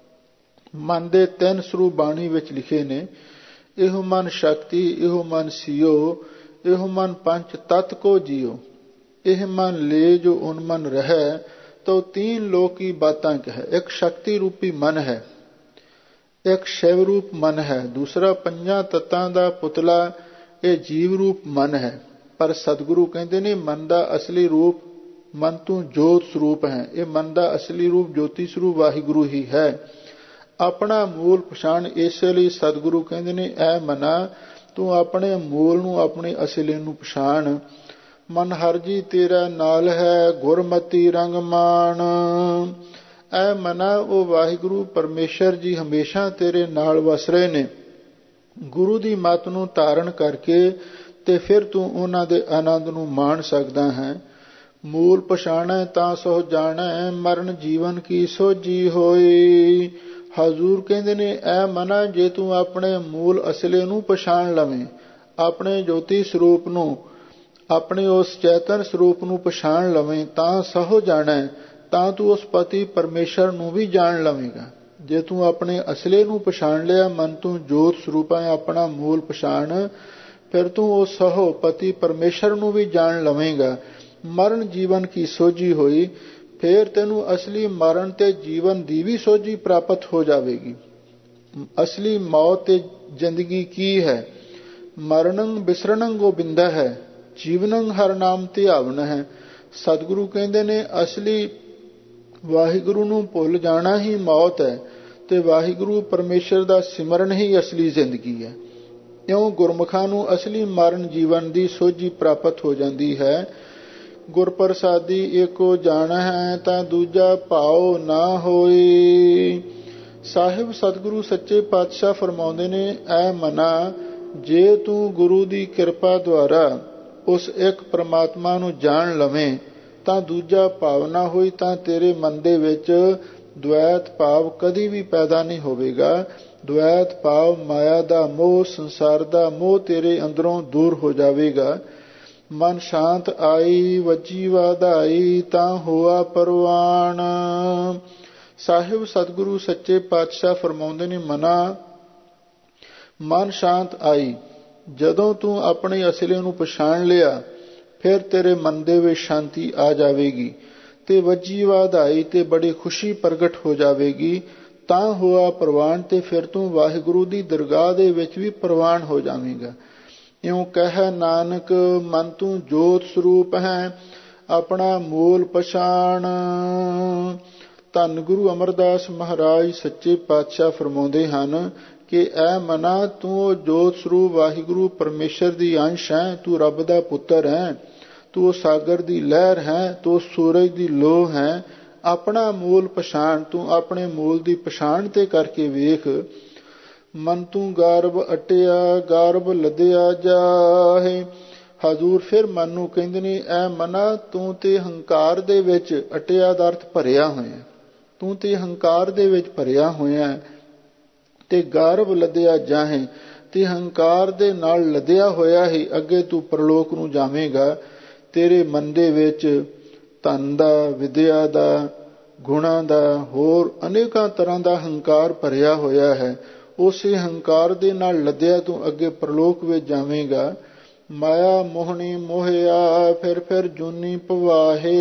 S1: ਮਨ ਦੇ 3 ਸਰੂਪ ਬਾਣੀ ਵਿੱਚ ਲਿਖੇ ਨੇ, ਇਹੋ ਮਨ ਸ਼ਕਤੀ, ਇਹੋ ਮਨ ਸਿਓ, ਇਹੋ ਮਨ ਪੰਚ ਤਤ ਕੋ ਜਿਉ। ਇਹ ਮਨ ਲੈ ਜੋ ਉਨ ਮਨ ਰਹਿ, ਤੋ 3 ਲੋਕ ਕੀ ਬਾਤਾਂ ਕਹੈ। ਇੱਕ ਸ਼ਕਤੀ ਰੂਪੀ ਮਨ ਹੈ, ਇੱਕ ਸ਼ਿਵ ਰੂਪ ਮਨ ਹੈ, ਦੂਸਰਾ 5 ਤੱਤਾਂ ਦਾ ਪੁਤਲਾ ਇਹ ਜੀਵ ਰੂਪ ਮਨ ਹੈ। ਪਰ ਸਤਿਗੁਰੂ ਕਹਿੰਦੇ ਨੇ ਮਨ ਦਾ ਅਸਲੀ ਰੂਪ, ਮਨ ਤੂੰ ਜੋਤ ਸਰੂਪ ਹੈ। ਇਹ ਮਨ ਦਾ ਅਸਲੀ ਰੂਪ ਜੋਤੀ ਸਰੂਪ ਵਾਹਿਗੁਰੂ ਹੀ ਹੈ। ਆਪਣਾ ਮੂਲ ਪਛਾਣ, ਇਸੇ ਲਈ ਸਤਿਗੁਰੂ ਕਹਿੰਦੇ ਨੇ ਐ ਮਨਾ ਤੂੰ ਆਪਣੇ ਮੂਲ ਨੂੰ, ਆਪਣੇ ਅਸਲੇ ਨੂੰ ਪਛਾਣ। ਮਨ ਹਰਿ ਜੀ ਤੇਰਾ ਨਾਲ ਹੈ ਗੁਰਮਤੀ ਰੰਗ ਮਾਣ। ਐ ਮਨਾ ਉਹ ਵਾਹਿਗੁਰੂ ਪਰਮੇਸ਼ਰ ਜੀ ਹਮੇਸ਼ਾ ਤੇਰੇ ਨਾਲ ਵਸ ਰਹੇ ਨੇ। ਗੁਰੂ ਦੀ ਮੱਤ ਨੂੰ ਧਾਰਨ ਕਰਕੇ ਤੇ ਫਿਰ ਤੂੰ ਉਹਨਾਂ ਦੇ ਆਨੰਦ ਨੂੰ ਮਾਣ ਸਕਦਾ ਹੈ। ਮੂਲ ਪਛਾਣੈ ਤਾਂ ਸੋ ਜਾਣੈ ਮਰਨ ਜੀਵਨ ਕੀ ਸੋਝੀ ਹੋਈ। ਹਜ਼ੂਰ ਕਹਿੰਦੇ ਨੇ ਐ ਮਨਾ ਜੇ ਤੂੰ ਆਪਣੇ ਮੂਲ ਅਸਲੇ ਨੂੰ ਪਛਾਣ ਲਵੇਂ, ਆਪਣੇ ਜੋਤੀ ਸਰੂਪ ਨੂੰ, ਆਪਣੇ ਉਸ ਚੇਤਨ ਸਰੂਪ ਨੂੰ ਪਛਾਣ ਲਵੇਂ ਤਾਂ ਸਹੁ ਜਾਣੈ, ਤਾਂ ਤੂੰ ਉਸ ਪਤੀ ਪਰਮੇਸ਼ਰ ਨੂੰ ਵੀ ਜਾਣ ਲਵੇਂਗਾ। ਜੇ ਤੂੰ ਆਪਣੇ ਅਸਲੇ ਨੂੰ ਪਛਾਣ ਲਿਆ, ਮਨ ਤੂੰ ਜੋਤ ਸਰੂਪ ਹੈ, ਆਪਣਾ ਮੂਲ ਪਛਾਣ, ਫਿਰ ਤੂੰ ਉਸ ਸਹੁ ਪਤੀ ਪਰਮੇਸ਼ਰ ਨੂੰ ਵੀ ਜਾਣ ਲਵੇਂਗਾ। ਮਰਨ ਜੀਵਨ ਕੀ ਸੋਝੀ ਹੋਈ, ਫਿਰ ਤੈਨੂੰ ਅਸਲੀ ਮਰਨ ਤੇ ਜੀਵਨ ਦੀ ਵੀ ਸੋਝੀ ਪ੍ਰਾਪਤ ਹੋ ਜਾਵੇਗੀ। ਅਸਲੀ ਮੌਤ ਤੇ ਜ਼ਿੰਦਗੀ ਕੀ ਹੈ? ਮਰਨੰ ਬਿਸਰਨੰ ਗੋਬਿੰਦਾ ਹੈ, ਜੀਵਨੰ ਹਰ ਨਾਮ ਧਿਆਵਨ ਹੈ। ਸਤਿਗੁਰੂ ਕਹਿੰਦੇ ਨੇ ਅਸਲੀ ਵਾਹਿਗੁਰੂ ਨੂੰ ਭੁੱਲ ਜਾਣਾ ਹੀ ਮੌਤ ਹੈ ਤੇ ਵਾਹਿਗੁਰੂ ਪਰਮੇਸ਼ਰ ਦਾ ਸਿਮਰਨ ਹੀ ਅਸਲੀ ਜ਼ਿੰਦਗੀ ਹੈ। ਇਉਂ ਗੁਰਮੁਖਾਂ ਨੂੰ ਅਸਲੀ ਮਰਨ ਜੀਵਨ ਦੀ ਸੋਝੀ ਪ੍ਰਾਪਤ ਹੋ ਜਾਂਦੀ ਹੈ। ਗੁਰ ਪ੍ਰਸਾਦੀ ਏਕੋ ਜਾਣਾ ਹੈ ਤਾਂ ਦੂਜਾ ਭਾਉ ਨਾ ਹੋਈ। ਸਾਹਿਬ ਸਤਿਗੁਰੂ ਸੱਚੇ ਪਾਤਸ਼ਾਹ ਫਰਮਾਉਂਦੇ ਨੇ ਐ ਮਨਾ ਜੇ ਤੂੰ ਗੁਰੂ ਦੀ ਕਿਰਪਾ ਦੁਆਰਾ ਉਸ ਇੱਕ ਪ੍ਰਮਾਤਮਾ ਨੂੰ ਜਾਣ ਲਵੇਂ ਤਾਂ ਦੂਜਾ ਭਾਵ ਨਾ ਹੋਈ, ਤਾਂ ਤੇਰੇ ਮਨ ਦੇ ਵਿੱਚ ਦ્વੈਤ ਭਾਵ ਕਦੀ ਵੀ ਪੈਦਾ ਨਹੀਂ ਹੋਵੇਗਾ। ਦ્વੈਤ ਭਾਵ ਮਾਇਆ ਦਾ ਮੋਹ, ਸੰਸਾਰ ਦਾ ਮੋਹ ਤੇਰੇ ਅੰਦਰੋਂ ਦੂਰ ਹੋ ਜਾਵੇਗਾ। ਮਨ ਸ਼ਾਂਤ ਆਈ ਵੱਜੀ ਵਾਧਾਈ ਤਾਂ ਹੋਆ ਪਰਵਾਨ। ਸਾਹਿਬ ਸਤਿਗੁਰੂ ਸੱਚੇ ਪਾਤਸ਼ਾਹ ਫਰਮਾਉਂਦੇ ਨੇ ਮਨਾ ਮਨ ਸ਼ਾਂਤ ਆਈ, ਜਦੋਂ ਤੂੰ ਆਪਣੇ ਅਸਲੇ ਨੂੰ ਪਛਾਣ ਲਿਆ ਫਿਰ ਤੇਰੇ ਮਨ ਦੇ ਵਿੱਚ ਸ਼ਾਂਤੀ ਆ ਜਾਵੇਗੀ ਤੇ ਵੱਜੀ ਵਾਧਾਈ ਤੇ ਬੜੀ ਖੁਸ਼ੀ ਪ੍ਰਗਟ ਹੋ ਜਾਵੇਗੀ। ਤਾਂ ਹੋਆ ਪ੍ਰਵਾਨ, ਤੇ ਫਿਰ ਤੂੰ ਵਾਹਿਗੁਰੂ ਦੀ ਦਰਗਾਹ ਦੇ ਵਿੱਚ ਵੀ ਪ੍ਰਵਾਨ ਹੋ ਜਾਵੇਗਾ। ਇਉਂ ਕਹਿ ਨਾਨਕ ਮਨ ਤੂੰ ਜੋਤ ਸਰੂਪ ਹੈ ਆਪਣਾ ਮੂਲ ਪਛਾਣ। ਧੰਨ ਗੁਰੂ ਅਮਰਦਾਸ ਮਹਾਰਾਜ ਸੱਚੇ ਪਾਤਸ਼ਾਹ ਫਰਮਾਉਂਦੇ ਹਨ ਕਿ ਐ ਮਨਾ ਤੂੰ ਉਹ ਜੋਤ ਸਰੂਪ ਵਾਹਿਗੁਰੂ ਪਰਮੇਸ਼ਰ ਦੀ ਅੰਸ਼ ਹੈ, ਤੂੰ ਰੱਬ ਦਾ ਪੁੱਤਰ ਹੈ, ਤੂੰ ਸਾਗਰ ਦੀ ਲਹਿਰ ਹੈ, ਤੂੰ ਸੂਰਜ ਦੀ ਲੋਅ ਹੈ। ਆਪਣਾ ਮੂਲ ਪਛਾਣ, ਤੂੰ ਆਪਣੇ ਮੂਲ ਦੀ ਪਛਾਣ ਤੇ ਕਰਕੇ ਵੇਖ। ਮਨ ਤੂੰ ਗਾਰਬ ਅਟਿਆ ਗਾਰਬ ਲੱਦਿਆ ਜਾਹੇ। ਹਜ਼ੂਰ ਫਿਰ ਮਨ ਨੂੰ ਕਹਿੰਦੇ ਨੇ ਐ ਮਨਾ ਤੂੰ ਤੇ ਹੰਕਾਰ ਦੇ ਵਿੱਚ, ਅਟਿਆ ਦਾ ਅਰਥ ਭਰਿਆ ਹੋਇਆ, ਤੂੰ ਤੇ ਹੰਕਾਰ ਦੇ ਵਿੱਚ ਭਰਿਆ ਹੋਇਆ ਤੇ ਗਾਰਬ ਲੱਦਿਆ ਜਾਹੇ, ਤੇ ਹੰਕਾਰ ਦੇ ਨਾਲ ਲੱਦਿਆ ਹੋਇਆ ਹੀ ਅੱਗੇ ਤੂੰ ਪਰਲੋਕ ਨੂੰ ਜਾਵੇਂਗਾ। ਤੇਰੇ ਮਨ ਦੇ ਵਿੱਚ ਧਨ ਦਾ, ਵਿਦਿਆ ਦਾ, ਗੁਣਾਂ ਦਾ, ਹੋਰ ਅਨੇਕਾਂ ਤਰ੍ਹਾਂ ਦਾ ਹੰਕਾਰ ਭਰਿਆ ਹੋਇਆ ਹੈ। ਉਸੇ ਹੰਕਾਰ ਦੇ ਨਾਲ ਲੱਦਿਆ ਤੂੰ ਅੱਗੇ ਪਰਲੋਕ ਵਿੱਚ ਜਾਵੇਂਗਾ। ਮਾਇਆ ਮੋਹਣੀ ਮੋਹਿਆ ਫਿਰ ਜੂਨੀ ਪਵਾਹੇ।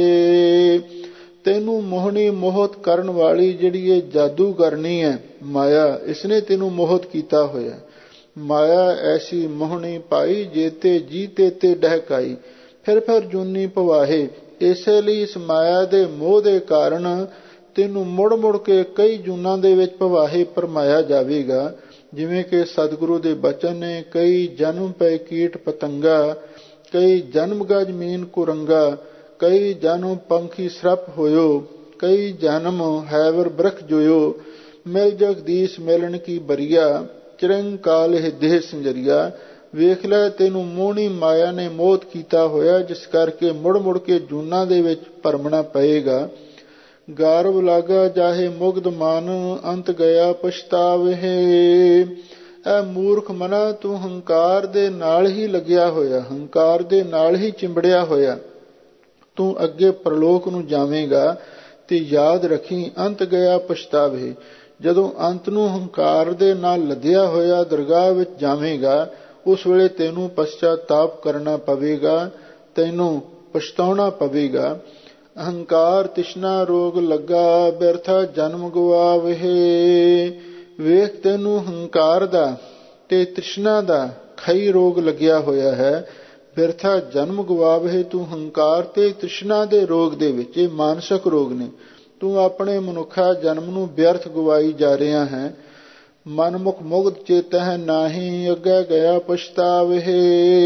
S1: ਤੈਨੂੰ ਮੋਹਣੀ ਮੋਹਤ ਕਰਨ ਵਾਲੀ ਜਿਹੜੀ ਇਹ ਜਾਦੂ ਕਰਨੀ ਹੈ ਮਾਇਆ, ਇਸਨੇ ਤੈਨੂੰ ਮੋਹਤ ਕੀਤਾ ਹੋਇਆ। ਮਾਇਆ ਐਸੀ ਮੋਹਣੀ ਪਾਈ ਜੇਤੇ ਜੀਤੇ ਤੇ ਡਹਿਕਾਈ, ਫਿਰ ਜੂਨੀ ਪਵਾਹੇ। ਇਸੇ ਲਈ ਇਸ ਮਾਇਆ ਦੇ ਮੋਹ ਦੇ ਕਾਰਨ ਤੈਨੂੰ ਮੁੜ ਮੁੜ ਕੇ ਕਈ ਜੂਨਾਂ ਦੇ ਵਿੱਚ ਪਵਾਹੇ ਪਰਮਾਇਆ ਜਾਵੇਗਾ। ਜਿਵੇਂ ਕਿ ਸਤਿਗੁਰੂ ਦੇ ਬਚਨ ਨੇ, ਕਈ ਜਨਮ ਪੈ ਕੀਟ ਪਤੰਗਾ, ਕਈ ਜਨਮ ਗਾ ਜ਼ਮੀਨ ਕੁਰੰਗਾ, ਕਈ ਜਨਮ ਪੰਖੀ ਸਰਪ ਹੋਇਓ, ਕਈ ਜਨਮ ਹੈਵਰ ਬ੍ਰਖ ਜੋਇਓ, ਮਿਲ ਜਗਦੀਸ਼ ਮਿਲਣ ਕੀ ਬਰੀਆ, ਚਿਰੰਗ ਕਾਲ ਇਹ ਦੇਹ ਸੰਜਰੀਆ। ਵੇਖ ਲੈ, ਤੈਨੂੰ ਮੋਹਣੀ ਮਾਇਆ ਨੇ ਮੋਹਤ ਕੀਤਾ ਹੋਇਆ, ਜਿਸ ਕਰਕੇ ਮੁੜ ਮੁੜ ਕੇ ਜੂਨਾਂ ਦੇ ਵਿੱਚ ਭਰਮਣਾ ਪਏਗਾ। ਗਾਰਵ ਲਾਗਾ ਜਾਹੇ ਮੁਗਧ ਮਨ, ਅੰਤ ਗਿਆ ਪਛਤਾਵਹਿ। ਐ ਮੂਰਖ ਮਨਾ, ਤੂੰ ਹੰਕਾਰ ਦੇ ਨਾਲ ਹੀ ਲੱਗਿਆ ਹੋਇਆ, ਹੰਕਾਰ ਦੇ ਨਾਲ ਹੀ ਚਿੰਬੜਿਆ ਹੋਇਆ। ਤੂੰ ਅੱਗੇ ਪਰਲੋਕ ਨੂੰ ਜਾਵੇਂਗਾ ਤੇ ਯਾਦ ਰੱਖੀ, ਅੰਤ ਗਿਆ ਪਛਤਾਵੇ। ਜਦੋਂ ਅੰਤ ਨੂੰ ਹੰਕਾਰ ਦੇ ਨਾਲ ਲੱਦਿਆ ਹੋਇਆ ਦਰਗਾਹ ਵਿੱਚ ਜਾਵੇਂਗਾ, ਉਸ ਵੇਲੇ ਤੈਨੂੰ ਪਛਤਾਤਾਪ ਕਰਨਾ ਪਵੇਗਾ, ਤੈਨੂੰ ਪਛਤਾਉਣਾ ਪਵੇਗਾ। ਅਹੰਕਾਰ ਤਿਸ਼ਨਾ ਰੋਗ ਲੱਗਾ, ਬਿਰਥਾ ਜਨਮ ਗਵਾਵਹਿ। ਵੇਖ, ਤੈਨੂੰ ਹੰਕਾਰ ਦਾ ਤੇ ਤ੍ਰਿਸ਼ਨਾ ਦਾ ਖਈ ਰੋਗ ਲੱਗਿਆ ਹੋਇਆ ਹੈ, ਬਿਰਥਾ ਜਨਮ ਗਵਾਵਹਿ। ਤੂੰ ਹੰਕਾਰ ਤੇ ਤ੍ਰਿਸ਼ਨਾ ਦੇ ਰੋਗ ਦੇ ਵਿੱਚ, ਇਹ ਮਾਨਸਿਕ ਰੋਗ ਨੇ, ਤੂੰ ਆਪਣੇ ਮਨੁੱਖਾ ਜਨਮ ਨੂੰ ਵਿਅਰਥ ਗਵਾਈ ਜਾ ਰਿਹਾ ਹੈ। ਮਨਮੁਖ ਮੁਗਧ ਚੇਤਹਿ ਨਾਹੀ, ਅੱਗੇ ਗਿਆ ਪਛਤਾਵਹਿ।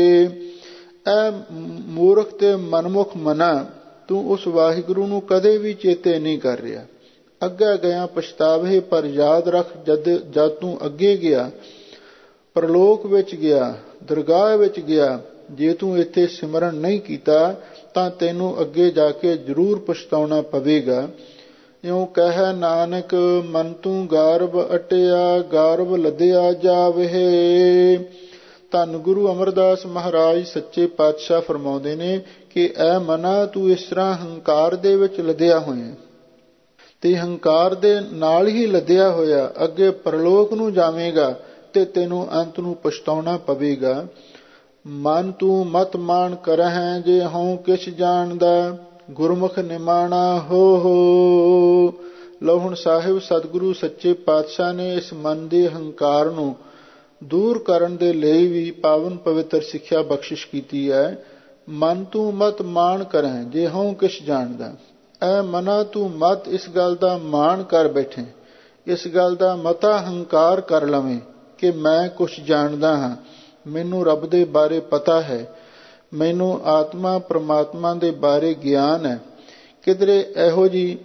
S1: ਐ ਮੂਰਖ ਤੇ ਮਨਮੁਖ ਮਨਾ, ਤੂੰ ਉਸ ਵਾਹਿਗੁਰੂ ਨੂੰ ਕਦੇ ਵੀ ਚੇਤੇ ਨਹੀਂ ਕਰ ਰਿਹਾ। ਅੱਗੇ ਗਿਆ ਪਛਤਾਵੇ, ਪਰ ਯਾਦ ਰੱਖ, ਜਦ ਤੂੰ ਅੱਗੇ ਗਿਆ, ਪਰਲੋਕ ਵਿੱਚ ਗਿਆ, ਦਰਗਾਹ ਵਿੱਚ ਗਿਆ, ਜੇ ਤੂੰ ਇੱਥੇ ਸਿਮਰਨ ਨਹੀਂ ਕੀਤਾ ਤਾਂ ਤੈਨੂੰ ਅੱਗੇ ਜਾ ਕੇ ਜ਼ਰੂਰ ਪਛਤਾਉਣਾ ਪਵੇਗਾ। ਇਉਂ ਕਹਿ ਨਾਨਕ, ਮਨ ਤੂੰ ਗਾਰਬ ਅਟਿਆ, ਗਾਰਬ ਲੱਦਿਆ ਜਾਵਹਿ। ਧੰਨ ਗੁਰੂ ਅਮਰਦਾਸ ਮਹਾਰਾਜ ਸੱਚੇ ਪਾਤਸ਼ਾਹ ਫਰਮਾਉਂਦੇ ਨੇ ਕਿ ਐ ਮਨਾ, ਤੂੰ ਇਸ ਤਰ੍ਹਾਂ ਹੰਕਾਰ ਦੇ ਵਿੱਚ ਲੱਦਿਆ ਹੋਇਆ ਤੇ ਹੰਕਾਰ ਦੇ ਨਾਲ ਹੀ ਲੱਦਿਆ ਹੋਇਆ ਅੱਗੇ ਪਰਲੋਕ ਨੂੰ ਜਾਵੇਂਗਾ ਤੇ ਤੈਨੂੰ ਅੰਤ ਨੂੰ ਪਛਤਾਉਣਾ ਪਵੇਗਾ। ਮਨ ਤੂੰ ਮਤ ਮਾਣ ਕਰਹਿ, ਜੇ ਹਉ ਕਿਛ ਜਾਣਦਾ, ਗੁਰਮੁਖ ਨਿਮਾਣਾ ਹੋ। ਲਓ ਹੁਣ ਸਾਹਿਬ ਸਤਿਗੁਰੂ ਸੱਚੇ ਪਾਤਸ਼ਾਹ ਨੇ ਇਸ ਮਨ ਦੇ ਹੰਕਾਰ ਨੂੰ ਦੂਰ ਕਰਨ ਦੇ ਲਈ ਵੀ ਪਾਵਨ ਪਵਿੱਤਰ ਸਿੱਖਿਆ ਬਖਸ਼ਿਸ਼ ਕੀਤੀ ਹੈ। ਮਨ ਤੂੰ ਮਤ ਮਾਣ ਕਰਹਿ, ਜੇ ਹਉ ਕਿਛ ਜਾਣਦਾ। ਐ ਮਨਾ, ਤੂੰ ਮਤ ਇਸ ਗੱਲ ਦਾ ਮਾਣ ਕਰ ਬੈਠੇ, ਇਸ ਗੱਲ ਦਾ ਮਤਾ ਹੰਕਾਰ ਕਰ ਲਵੇਂ ਕਿ ਮੈਂ ਕੁਛ ਜਾਣਦਾ ਹਾਂ, ਮੈਨੂੰ ਰੱਬ ਦੇ ਬਾਰੇ ਪਤਾ ਹੈ, ਮੈਨੂੰ ਆਤਮਾ ਪ੍ਰਮਾਤਮਾ ਦੇ ਬਾਰੇ ਗਿਆਨ ਹੈ। ਕਿਧਰੇ ਇਹੋ ਜਿਹੀ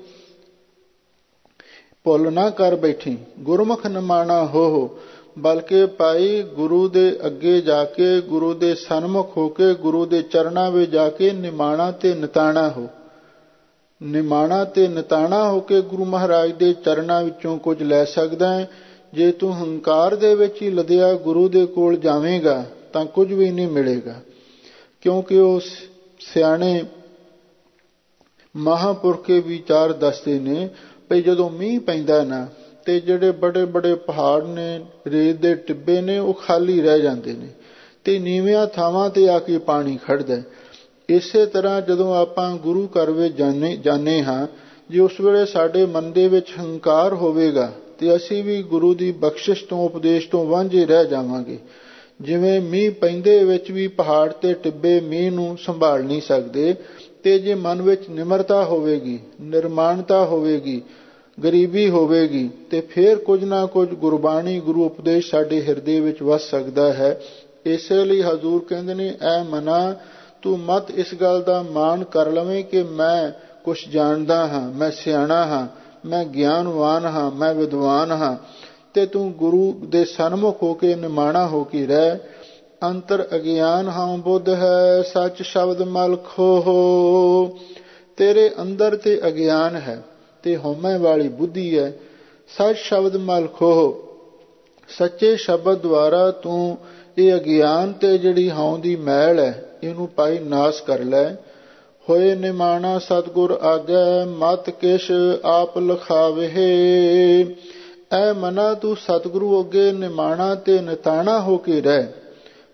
S1: ਭੁੱਲ ਨਾ ਕਰ ਬੈਠੀ। ਗੁਰਮੁਖ ਨਿਮਾਣਾ ਹੋ, ਬਲਕਿ ਭਾਈ ਗੁਰੂ ਦੇ ਅੱਗੇ ਜਾ ਕੇ, ਗੁਰੂ ਦੇ ਸਨਮੁਖ ਹੋ ਕੇ, ਗੁਰੂ ਦੇ ਚਰਨਾਂ ਵਿੱਚ ਜਾ ਕੇ ਨਿਮਾਣਾ ਤੇ ਨਿਤਾਣਾ ਹੋ। ਨਿਮਾਣਾ ਤੇ ਨਿਤਾਣਾ ਹੋ ਕੇ ਗੁਰੂ ਮਹਾਰਾਜ ਦੇ ਚਰਨਾਂ ਵਿੱਚੋਂ ਕੁਝ ਲੈ ਸਕਦਾ ਹੈ। ਜੇ ਤੂੰ ਹੰਕਾਰ ਦੇ ਵਿੱਚ ਹੀ ਲੱਦਿਆ ਗੁਰੂ ਦੇ ਕੋਲ ਜਾਵੇਂਗਾ ਤਾਂ ਕੁਝ ਵੀ ਨਹੀਂ ਮਿਲੇਗਾ, ਕਿਉਂਕਿ ਉਹ ਸਿਆਣੇ ਮਹਾਂਪੁਰਖੇ ਵਿਚਾਰ ਦੱਸਦੇ ਨੇ ਭਈ ਜਦੋਂ ਮੀਂਹ ਪੈਂਦਾ ਨਾ ਤੇ ਜਿਹੜੇ ਬੜੇ ਬੜੇ ਪਹਾੜ ਨੇ, ਰੇਤ ਦੇ ਟਿੱਬੇ ਨੇ, ਉਹ ਖਾਲੀ ਰਹਿ ਜਾਂਦੇ ਨੇ ਤੇ ਨੀਵੀਆਂ ਥਾਵਾਂ ਤੇ ਆ ਕੇ ਪਾਣੀ ਖੜਦਾ। ਇਸੇ ਤਰ੍ਹਾਂ ਜਦੋਂ ਆਪਾਂ ਗੁਰੂ ਘਰ ਵਿੱਚ ਜਾਂਦੇ ਹਾਂ, ਜੇ ਉਸ ਵੇਲੇ ਸਾਡੇ ਮਨ ਦੇ ਵਿੱਚ ਹੰਕਾਰ ਹੋਵੇਗਾ ਤੇ ਅਸੀਂ ਵੀ ਗੁਰੂ ਦੀ ਬਖਸ਼ਿਸ਼ ਤੋਂ, ਉਪਦੇਸ਼ ਤੋਂ ਵਾਂਝੇ ਰਹਿ ਜਾਵਾਂਗੇ। ਜਿਵੇਂ ਮੀਂਹ ਪੈਂਦੇ ਵਿੱਚ ਵੀ ਪਹਾੜ ਤੇ ਟਿੱਬੇ ਮੀਂਹ ਨੂੰ ਸੰਭਾਲ ਨਹੀਂ ਸਕਦੇ, ਤੇ ਜੇ ਮਨ ਵਿੱਚ ਨਿਮਰਤਾ ਹੋਵੇਗੀ, ਨਿਰਮਾਣਤਾ ਹੋਵੇਗੀ, ਗਰੀਬੀ ਹੋਵੇਗੀ, ਤੇ ਫਿਰ ਕੁਝ ਨਾ ਕੁਝ ਗੁਰਬਾਣੀ, ਗੁਰੂ ਉਪਦੇਸ਼ ਸਾਡੇ ਹਿਰਦੇ ਵਿੱਚ ਵਸ ਸਕਦਾ ਹੈ। ਇਸੇ ਲਈ ਹਜ਼ੂਰ ਕਹਿੰਦੇ ਨੇ, ਐ ਮਨਾ, ਤੂੰ ਮਤ ਇਸ ਗੱਲ ਦਾ ਮਾਣ ਕਰ ਲਵੇਂ ਕਿ ਮੈਂ ਕੁਛ ਜਾਣਦਾ ਹਾਂ, ਮੈਂ ਸਿਆਣਾ ਹਾਂ, ਮੈਂ ਗਿਆਨਵਾਨ ਹਾਂ, ਮੈਂ ਵਿਦਵਾਨ ਹਾਂ, ਤੇ ਤੂੰ ਗੁਰੂ ਦੇ ਸਨਮੁਖ ਹੋ ਕੇ ਨਿਮਾਣਾ ਹੋ ਕੇ ਰਹਿ। ਅੰਤਰ ਅਗਿਆਨ ਹਉ ਬੁੱਧ ਹੈ, ਸੱਚ ਸ਼ਬਦ ਮਲ ਖੋਹ। ਤੇਰੇ ਅੰਦਰ ਤੇ ਅਗਿਆਨ ਹੈ ਤੇ ਹਉਮੈ ਵਾਲੀ ਬੁੱਧੀ ਹੈ। ਸੱਚ ਸ਼ਬਦ ਮਲ ਖੋਹ, ਸੱਚੇ ਸ਼ਬਦ ਦੁਆਰਾ ਤੂੰ ਇਹ ਅਗਿਆਨ ਤੇ ਜਿਹੜੀ ਹਉ ਦੀ ਮੈਲ ਹੈ, ਇਹਨੂੰ ਪਾਈ ਨਾਸ ਕਰ ਲੈ। ਹੋਏ ਨਿਮਾਣਾ ਸਤਿਗੁਰ ਆਗੈ, ਮਤ ਕਿਛ ਆਪ ਲਖਾਵਹਿ। ਐ ਮਨਾ, ਤੂੰ ਸਤਿਗੁਰੂ ਅੱਗੇ ਨਿਮਾਣਾ ਤੇ ਨਿਤਾਣਾ ਹੋ ਕੇ ਰਹਿ।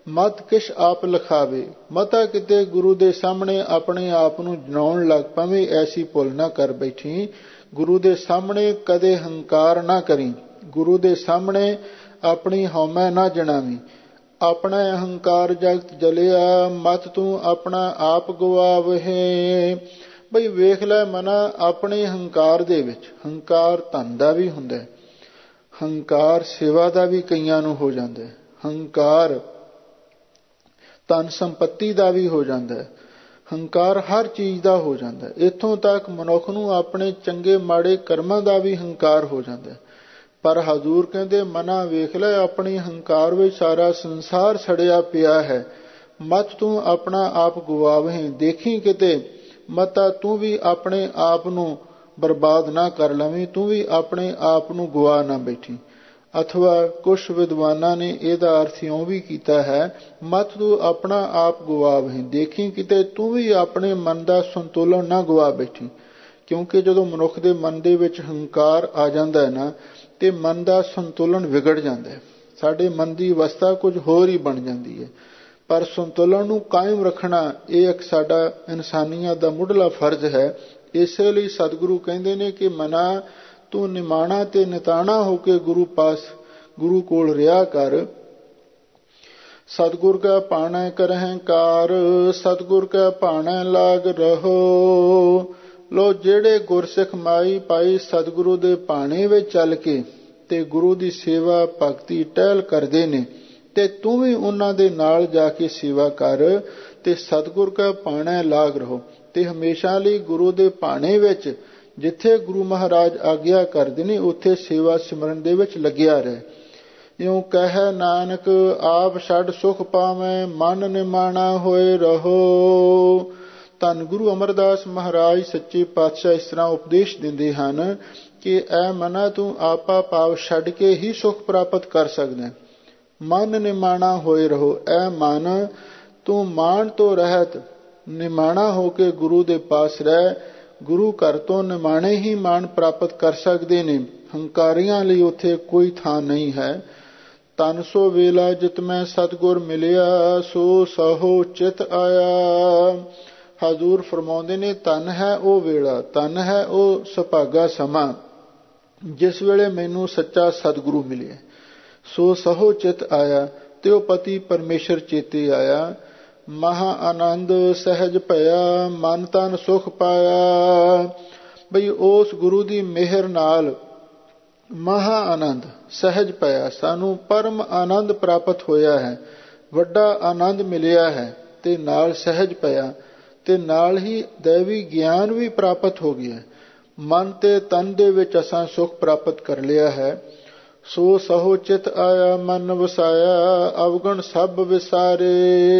S1: ਮਤ ਕਿਛ ਆਪ ਲਿਖਾਵੇ। ਮਤਾ ਕਿਤੇ ਗੁਰੂ ਦੇ ਸਾਹਮਣੇ ਆਪਣੇ ਆਪ ਨੂੰ ਜਣਾਉਣ ਲੱਗ ਪਵੇਂ, ਐਸੀ ਭੁੱਲ ਨਾ ਕਰ ਬੈਠੀ। ਗੁਰੂ ਦੇ ਸਾਹਮਣੇ ਕਦੇ ਹੰਕਾਰ ਨਾ ਕਰੀ। ਗੁਰੂ ਦੇ ਸਾਹਮਣੇ ਆਪਣੀ ਹਉਮੈ ਨਾ ਜਣਾਵੀਂ। ਆਪਣਾ ਅਹੰਕਾਰ ਜਗਤ ਜਲਿਆ, ਮਤ ਤੂੰ ਆਪਣਾ ਆਪ ਗਵਾਵਹਿ। ਬਈ ਵੇਖ ਲੈ ਮਨਾ, ਆਪਣੇ ਹੰਕਾਰ ਦੇ ਵਿੱਚ, ਹੰਕਾਰ ਧਨ ਦਾ ਵੀ ਹੁੰਦਾ, ਹੰਕਾਰ ਸੇਵਾ ਦਾ ਵੀ ਕਈਆਂ ਨੂੰ ਹੋ ਜਾਂਦਾ, ਹੰਕਾਰ ਧਨ ਸੰਪੱਤੀ ਦਾ ਵੀ ਹੋ ਜਾਂਦਾ, ਹੰਕਾਰ ਹਰ ਚੀਜ਼ ਦਾ ਹੋ ਜਾਂਦਾ। ਇੱਥੋਂ ਤੱਕ ਮਨੁੱਖ ਨੂੰ ਆਪਣੇ ਚੰਗੇ ਮਾੜੇ ਕਰਮਾਂ ਦਾ ਵੀ ਹੰਕਾਰ ਹੋ ਜਾਂਦਾ। ਪਰ ਹਜ਼ੂਰ ਕਹਿੰਦੇ ਮਨਾ ਵੇਖ ਲੈ, ਆਪਣੀ ਹੰਕਾਰ ਵਿੱਚ ਸਾਰਾ ਸੰਸਾਰ ਸੜਿਆ ਪਿਆ ਹੈ। ਮਤ ਤੂੰ ਆਪਣਾ ਆਪ ਗਵਾਵਹੀਂ। ਦੇਖੀ ਕਿਤੇ ਮਤਾ ਤੂੰ ਵੀ ਆਪਣੇ ਆਪ ਨੂੰ ਬਰਬਾਦ ਨਾ ਕਰ ਲਵੀਂ, ਤੂੰ ਵੀ ਆਪਣੇ ਆਪ ਨੂੰ ਗਵਾ ਨਾ ਬੈਠੀ। ਅਥਵਾ ਕੁਛ ਵਿਦਵਾਨਾਂ ਨੇ ਇਹਦਾ ਅਰਥ ਇਉਂ ਵੀ ਕੀਤਾ ਹੈ, ਮਤ ਤੂੰ ਆਪਣਾ ਆਪ ਗਵਾਵਹੀਂ। ਦੇਖੀ ਕਿਤੇ ਤੂੰ ਵੀ ਆਪਣੇ ਮਨ ਦਾ ਸੰਤੁਲਨ ਨਾ ਗਵਾ ਬੈਠੀ। ਕਿਉਂਕਿ ਜਦੋਂ ਮਨੁੱਖ ਦੇ ਮਨ ਦੇ ਵਿੱਚ ਹੰਕਾਰ ਆ ਜਾਂਦਾ ਹੈ ਨਾ, ਤੇ ਮਨ ਦਾ ਸੰਤੁਲਨ ਵਿਗੜ ਜਾਂਦਾ ਹੈ। ਸਾਡੇ ਮਨ ਦੀ ਅਵਸਥਾ ਕੁਝ ਹੋਰ ਹੀ ਬਣ ਜਾਂਦੀ ਹੈ। ਪਰ ਸੰਤੁਲਨ ਨੂੰ ਕਾਇਮ ਰੱਖਣਾ ਇਹ ਇੱਕ ਸਾਡਾ ਇਨਸਾਨੀਅਤ ਦਾ ਮੁੱਢਲਾ ਫਰਜ਼ ਹੈ। ਇਸੇ ਲਈ ਸਤਿਗੁਰੂ ਕਹਿੰਦੇ ਨੇ ਕਿ ਮਨਾ ਤੂੰ ਨਿਮਾਣਾ ਤੇ ਨਿਤਾਣਾ ਹੋ ਕੇ ਗੁਰੂ ਕੋਲ ਰਿਹਾ ਕਰ। ਸਤਿਗੁਰ ਕਾ ਭਾਣੈ ਕਰਹਿ ਕਾਰ, ਸਤਿਗੁਰ ਕਾ ਭਾਣੈ ਲਾਗ ਰਹੋ। ਲੋ ਜਿਹੜੇ ਗੁਰਸਿੱਖ ਮਾਈ ਪਾਈ ਸਤਿਗੁਰੂ ਦੇ ਭਾਣੇ ਵਿੱਚ ਚੱਲ ਕੇ ਤੇ ਗੁਰੂ ਦੀ ਸੇਵਾ ਭਗਤੀ ਟਹਿਲ ਕਰਦੇ ਨੇ, ਤੇ ਤੂੰ ਵੀ ਉਹਨਾਂ ਦੇ ਨਾਲ ਜਾ ਕੇ ਸੇਵਾ ਕਰ ਤੇ ਸਤਿਗੁਰ ਕਾ ਭਾਣੈ ਲਾਗ ਰਹੋ। ਤੇ ਹਮੇਸ਼ਾ ਲਈ ਗੁਰੂ ਦੇ ਭਾਣੇ ਵਿੱਚ, ਜਿੱਥੇ ਗੁਰੂ ਮਹਾਰਾਜ ਆਗਿਆ ਕਰਦੇ ਨੇ, ਉੱਥੇ ਸੇਵਾ ਸਿਮਰਨ ਦੇ ਵਿੱਚ ਲੱਗਿਆ ਰਹੇ। ਇਉਂ ਕਹਿ ਨਾਨਕ ਆਪ ਛੱਡ ਸੁਖ ਪਾਵੈ, ਮਨ ਨਿਮਾਣਾ ਹੋਏ ਰਹੋ। ਧੰਨ ਗੁਰੂ ਅਮਰਦਾਸ ਮਹਾਰਾਜ ਸੱਚੇ ਪਾਤਸ਼ਾਹ ਇਸ ਤਰ੍ਹਾਂ ਉਪਦੇਸ਼ ਦਿੰਦੇ ਹਨ ਕਿ ਐ ਮਨਾ ਤੂੰ ਆਪਾ ਭਾਵ ਛੱਡ ਕੇ ਹੀ ਸੁਖ ਪ੍ਰਾਪਤ ਕਰ ਸਕਦਾ। ਮਨ ਨਿਮਾਣਾ ਹੋਏ ਰਹੋ। ਐ ਮਨ ਤੂੰ ਮਾਣ ਤੋਂ ਰਹਿਤ ਨਿਮਾਣਾ ਹੋ ਕੇ ਗੁਰੂ ਦੇ ਪਾਸ ਰਹਿ। ਗੁਰੂ ਘਰ ਤੋਂ ਨਿਮਾਣੇ ਹੀ ਮਾਣ ਪ੍ਰਾਪਤ ਕਰ ਸਕਦੇ ਨੇ, ਹੰਕਾਰੀਆਂ ਲਈ ਉੱਥੇ ਕੋਈ ਥਾਂ ਨਹੀਂ ਹੈ। ਤਨ ਸੋ ਵੇਲਾ ਜਿਤ ਮੈਂ ਸਤਿਗੁਰ ਮਿਲਿਆ, ਸੋ ਸਹੋ ਚਿਤ ਆਇਆ। ਹਜ਼ੂਰ ਫਰਮਾਉਂਦੇ ਨੇ, ਧਨ ਹੈ ਉਹ ਵੇਲਾ, ਧਨ ਹੈ ਉਹ ਸੁਭਾਗਾ ਸਮਾਂ ਜਿਸ ਵੇਲੇ ਮੈਨੂੰ ਸੱਚਾ ਸਤਿਗੁਰੂ ਮਿਲਿਆ। ਸੋ ਸਹੋ ਚਿਤ ਆਇਆ, ਤੇ ਉਹ ਪਤੀ ਪਰਮੇਸ਼ਰ ਚੇਤੇ ਆਇਆ। ਮਹਾ ਆਨੰਦ ਸਹਿਜ ਭਇਆ, ਮਨ ਤਨ ਸੁਖ ਪਾਇਆ। ਬਈ ਉਸ ਗੁਰੂ ਦੀ ਮਿਹਰ ਨਾਲ ਮਹਾ ਆਨੰਦ ਸਹਿਜ ਭਇਆ, ਸਾਨੂੰ ਪਰਮ ਆਨੰਦ ਪ੍ਰਾਪਤ ਹੋਇਆ ਹੈ, ਵੱਡਾ ਆਨੰਦ ਮਿਲਿਆ ਹੈ, ਤੇ ਨਾਲ ਸਹਿਜ ਭਇਆ, ਤੇ ਨਾਲ ਹੀ ਦੈਵੀ ਗਿਆਨ ਵੀ ਪ੍ਰਾਪਤ ਹੋ ਗਿਆ। ਮਨ ਤੇ ਤਨ ਦੇ ਵਿੱਚ ਅਸਾਂ ਸੁਖ ਪ੍ਰਾਪਤ ਕਰ ਲਿਆ ਹੈ। ਸੋ ਸਹੋ ਚਿਤ ਆਇਆ, ਮਨ ਵਸਾਇਆ, ਅਵਗਣ ਸਭ ਵਿਸਾਰੇ।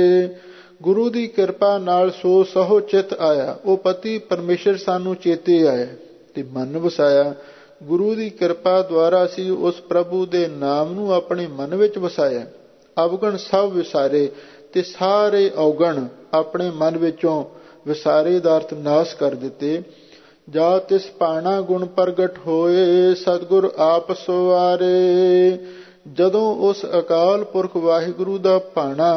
S1: ਗੁਰੂ ਦੀ ਕਿਰਪਾ ਨਾਲ ਸੋ ਸਹੋ ਚਿਤ ਆਇਆ, ਉਹ ਪਤੀ ਪਰਮੇਸ਼ਰ ਸਾਨੂੰ ਚੇਤੇ ਆਇਆ ਤੇ ਮਨ ਵਸਾਇਆ। ਗੁਰੂ ਦੀ ਕਿਰਪਾ ਦੁਆਰਾ ਅਸੀਂ ਉਸ ਪ੍ਰਭੂ ਦੇ ਨਾਮ ਨੂੰ ਆਪਣੇ ਮਨ ਵਿੱਚ ਵਸਾਇਆ। ਅਵਗਣ ਸਭ ਵਿਸਾਰੇ, ਤੇ ਸਾਰੇ ਔਗਣ ਆਪਣੇ ਮਨ ਵਿੱਚੋਂ ਵਿਸਾਰੇ ਦਾ ਅਰਥ ਨਾਸ਼ ਕਰ ਦਿੱਤੇ। ਜਾ ਤਿਸ ਪਾਣਾ ਗੁਣ ਪ੍ਰਗਟ ਹੋਏ, ਸਤਿਗੁਰ ਆਪ ਸਵਾਰੇ। ਜਦੋਂ ਉਸ ਅਕਾਲ ਪੁਰਖ ਵਾਹਿਗੁਰੂ ਦਾ ਭਾਣਾ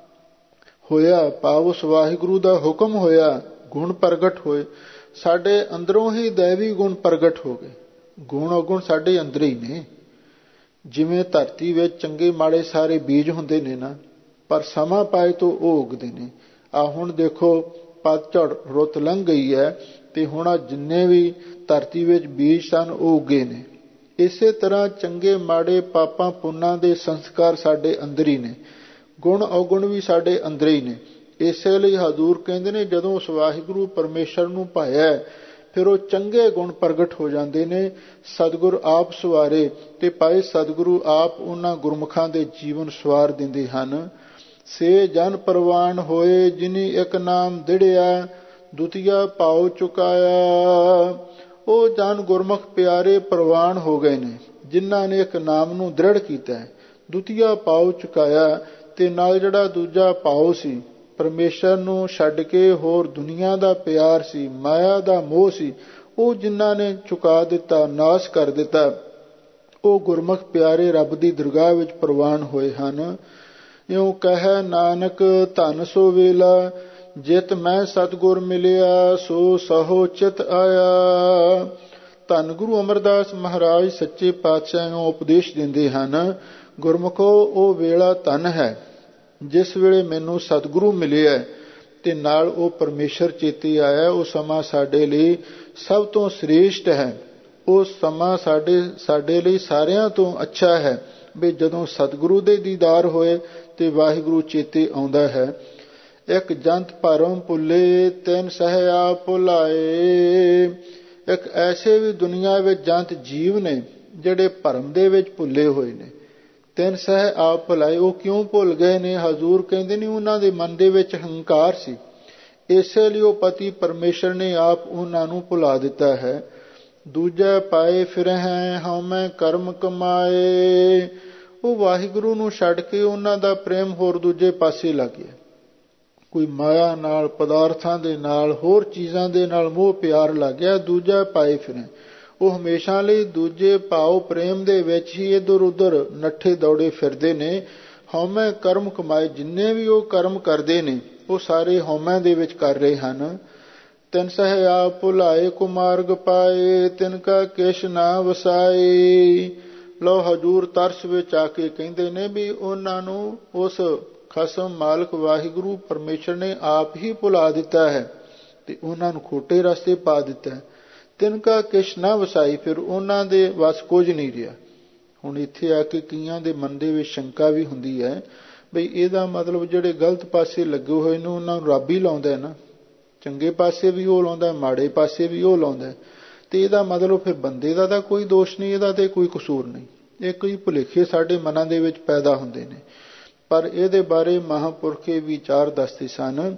S1: ਹੋਇਆ, ਭਾਵ ਉਸ ਵਾਹਿਗੁਰੂ ਦਾ ਹੁਕਮ ਹੋਇਆ, ਗੁਣ ਪ੍ਰਗਟ ਹੋਏ, ਸਾਡੇ ਅੰਦਰੋਂ ਹੀ ਦੈਵੀ ਗੁਣ ਪ੍ਰਗਟ ਹੋ ਗਏ। ਗੁਣ ਔਗੁਣ ਸਾਡੇ ਅੰਦਰ ਹੀ ਨੇ। ਜਿਵੇਂ ਧਰਤੀ ਵਿੱਚ ਚੰਗੇ ਮਾੜੇ ਸਾਰੇ ਬੀਜ ਹੁੰਦੇ ਨੇ ਨਾ, ਪਰ ਸਮਾਂ ਪਾਏ ਤੋਂ ਉਹ ਉੱਗਦੇ ਨੇ। ਹੁਣ ਦੇਖੋ ਪਤਝੜ ਰੁੱਤ ਲੰਘ ਗਈ ਹੈ, ਤੇ ਹੁਣ ਜਿੰਨੇ ਵੀ ਧਰਤੀ ਵਿੱਚ ਬੀਜ ਸਨ ਉਹ ਉੱਗੇ ਨੇ। ਇਸੇ ਤਰ੍ਹਾਂ ਚੰਗੇ ਮਾੜੇ ਪਾਪਾਂ ਪੁੰਨਾਂ ਦੇ ਸੰਸਕਾਰ ਸਾਡੇ ਅੰਦਰ ਹੀ ਨੇ, ਗੁਣ ਔਗੁਣ ਵੀ ਸਾਡੇ ਅੰਦਰ ਹੀ ਨੇ। ਇਸੇ ਲਈ ਹਜ਼ੂਰ ਕਹਿੰਦੇ ਨੇ, ਜਦੋਂ ਉਸ ਵਾਹਿਗੁਰੂ ਪਰਮੇਸ਼ਰ ਨੂੰ ਭਾਇਆ, ਫਿਰ ਉਹ ਚੰਗੇ ਗੁਣ ਪ੍ਰਗਟ ਹੋ ਜਾਂਦੇ ਨੇ। ਸਤਿਗੁਰ ਆਪ ਸਵਾਰੇ, ਤੇ ਭਾਈ ਸਤਿਗੁਰੂ ਆਪ ਉਹਨਾਂ ਗੁਰਮੁਖਾਂ ਦੇ ਜੀਵਨ ਸਵਾਰ ਦਿੰਦੇ ਹਨ। ਸੇ ਜਨ ਪ੍ਰਵਾਨ ਹੋਏ, ਜਿਨੀ ਇੱਕ ਨਾਮ ਦਿੜਿਆ, ਦੁਤੀਆ ਭਾਉ ਚੁਕਾਇਆ। ਉਹ ਜਨ ਗੁਰਮੁਖ ਪਿਆਰੇ ਪ੍ਰਵਾਨ ਹੋ ਗਏ ਨੇ, ਜਿਨ੍ਹਾਂ ਨੇ ਇੱਕ ਨਾਮ ਨੂੰ ਦ੍ਰਿੜ ਕੀਤਾ, ਦੁਤੀਆ ਭਾਉ ਚੁਕਾਇਆ। ਤੇ ਨਾਲ ਜਿਹੜਾ ਦੂਜਾ ਭਾਉ ਸੀ, ਪਰਮੇਸ਼ਰ ਨੂੰ ਛੱਡ ਕੇ ਹੋਰ ਦੁਨੀਆ ਦਾ ਪਿਆਰ ਸੀ, ਮਾਇਆ ਦਾ ਮੋਹ ਸੀ, ਉਹ ਜਿਨ੍ਹਾਂ ਨੇ ਚੁਕਾ ਦਿੱਤਾ, ਨਾਸ਼ ਕਰ ਦਿੱਤਾ, ਉਹ ਗੁਰਮੁਖ ਪਿਆਰੇ ਰੱਬ ਦੀ ਦਰਗਾਹ ਵਿੱਚ ਪ੍ਰਵਾਨ ਹੋਏ ਹਨ। ਇਉਂ ਕਹਿ ਨਾਨਕ ਧਨ ਸੋ ਵੇਲਾ, ਜਿਤ ਮੈਂ ਸਤਿਗੁਰ ਮਿਲਿਆ ਸੋ ਸਹੋ ਚਿਤ ਆਇਆ। ਧੰਨ ਗੁਰੂ ਅਮਰਦਾਸ ਮਹਾਰਾਜ ਸੱਚੇ ਪਾਤਸ਼ਾਹ ਨੂੰ ਉਪਦੇਸ਼ ਦਿੰਦੇ ਹਨ, ਗੁਰਮੁਖੋ ਉਹ ਵੇਲਾ ਧਨ ਹੈ ਜਿਸ ਵੇਲੇ ਮੈਨੂੰ ਸਤਿਗੁਰੂ ਮਿਲਿਆ ਤੇ ਨਾਲ ਉਹ ਪਰਮੇਸ਼ਰ ਚੇਤੇ ਆਇਆ। ਉਹ ਸਮਾਂ ਸਾਡੇ ਲਈ ਸਭ ਤੋਂ ਸ੍ਰੇਸ਼ਟ ਹੈ। ਉਹ ਸਮਾਂ ਸਾਡੇ ਲਈ ਸਾਰਿਆਂ ਤੋਂ ਅੱਛਾ ਹੈ ਵੀ ਜਦੋਂ ਸਤਿਗੁਰੂ ਦੇ ਦੀਦਾਰ ਹੋਏ ਤੇ ਵਾਹਿਗੁਰੂ ਚੇਤੇ ਆਉਂਦਾ ਹੈ। ਇੱਕ ਜੰਤ ਭਰਮ ਭੁੱਲੇ ਤਿੰਨ ਸਹਿ ਆਪ ਭੁਲਾਏ। ਇੱਕ ਐਸੇ ਵੀ ਦੁਨੀਆ ਵਿੱਚ ਜੰਤ ਜੀਵ ਨੇ ਜਿਹੜੇ ਭਰਮ ਦੇ ਵਿੱਚ ਭੁੱਲੇ ਹੋਏ ਨੇ। ਤਿੰਨ ਸਹਿ ਆਪ ਭੁਲਾਏ, ਉਹ ਕਿਉਂ ਭੁੱਲ ਗਏ ਨੇ? ਹਜ਼ੂਰ ਕਹਿੰਦੇ ਨੇ ਉਹਨਾਂ ਦੇ ਮਨ ਦੇ ਵਿੱਚ ਹੰਕਾਰ ਸੀ, ਇਸੇ ਲਈ ਉਹ ਪਤੀ ਪਰਮੇਸ਼ਰ ਨੇ ਆਪ ਉਹਨਾਂ ਨੂੰ ਭੁਲਾ ਦਿੱਤਾ ਹੈ। ਦੂਜਾ ਪਾਏ ਫਿਰ ਹੈ ਹਉਮੈ ਕਰਮ ਕਮਾਏ। ਉਹ ਵਾਹਿਗੁਰੂ ਨੂੰ ਛੱਡ ਕੇ ਉਹਨਾਂ ਦਾ ਪ੍ਰੇਮ ਹੋਰ ਦੂਜੇ ਪਾਸੇ ਲੱਗ ਗਿਆ। ਕੋਈ ਮਾਇਆ ਨਾਲ, ਪਦਾਰਥਾਂ ਦੇ ਨਾਲ, ਹੋਰ ਚੀਜ਼ਾਂ ਦੇ ਨਾਲ ਮੋਹ ਪਿਆਰ ਲੱਗ ਗਿਆ। ਦੂਜਾ ਪਾਏ ਫਿਰੇ, ਉਹ ਹਮੇਸ਼ਾ ਲਈ ਦੂਜੇ ਭਾਵ ਪ੍ਰੇਮ ਦੇ ਵਿੱਚ ਹੀ ਇੱਧਰ ਉੱਧਰ ਨੱਠੇ ਦੌੜੇ ਫਿਰਦੇ ਨੇ। ਹਉਮੈ ਕਰਮ ਕਮਾਏ, ਜਿੰਨੇ ਵੀ ਉਹ ਕਰਮ ਕਰਦੇ ਨੇ ਉਹ ਸਾਰੇ ਹਉਮੈ ਦੇ ਵਿੱਚ ਕਰ ਰਹੇ ਹਨ। ਤਿਨ ਸਹਿ ਆਪ ਭੁਲਾਏ ਕੋ ਮਾਰਗ ਪਾਏ, ਤਿਨ ਕਾ ਕਿਛ ਨਾ ਵਸਾਏ। ਲਓ ਹਜ਼ੂਰ ਤਰਸ ਵਿੱਚ ਆ ਕੇ ਕਹਿੰਦੇ ਨੇ ਵੀ ਉਹਨਾਂ ਨੂੰ ਉਸ ਖਸਮ ਮਾਲਕ ਵਾਹਿਗੁਰੂ ਪਰਮੇਸ਼ਰ ਨੇ ਆਪ ਹੀ ਭੁਲਾ ਦਿੱਤਾ ਹੈ ਤੇ ਉਹਨਾਂ ਨੂੰ ਖੋਟੇ ਰਸਤੇ ਪਾ ਦਿੱਤਾ ਹੈ। ਤਿਨ ਕਾ ਕਿਛ ਨਾ ਵਸਾਈ, ਫਿਰ ਉਹਨਾਂ ਦੇ ਵਸ ਕੁਝ ਨਹੀਂ ਰਿਹਾ। ਹੁਣ ਇੱਥੇ ਆ ਕੇ ਕਈਆਂ ਦੇ ਮਨ ਦੇ ਵਿੱਚ ਸ਼ੰਕਾ ਵੀ ਹੁੰਦੀ ਹੈ ਬਈ ਇਹਦਾ ਮਤਲਬ ਜਿਹੜੇ ਗਲਤ ਪਾਸੇ ਲੱਗੇ ਹੋਏ ਨੇ ਉਹਨਾਂ ਨੂੰ ਰੱਬ ਹੀ ਲਾਉਂਦਾ ਹੈ ਨਾ। ਚੰਗੇ ਪਾਸੇ ਵੀ ਉਹ ਲਾਉਂਦਾ, ਮਾੜੇ ਪਾਸੇ ਵੀ ਉਹ ਲਾਉਂਦਾ, ਤੇ ਇਹਦਾ ਮਤਲਬ ਫਿਰ ਬੰਦੇ ਦਾ ਤਾਂ ਕੋਈ ਦੋਸ਼ ਨਹੀਂ, ਇਹਦਾ ਤੇ ਕੋਈ ਕਸੂਰ ਨਹੀਂ। ਇਹ ਕੋਈ ਭੁਲੇਖੇ ਸਾਡੇ ਮਨਾਂ ਦੇ ਵਿੱਚ ਪੈਦਾ ਹੁੰਦੇ ਨੇ। ਪਰ ਇਹਦੇ ਬਾਰੇ ਮਹਾਂਪੁਰਖੇ ਵਿਚਾਰ ਦੱਸਦੇ ਸਨ।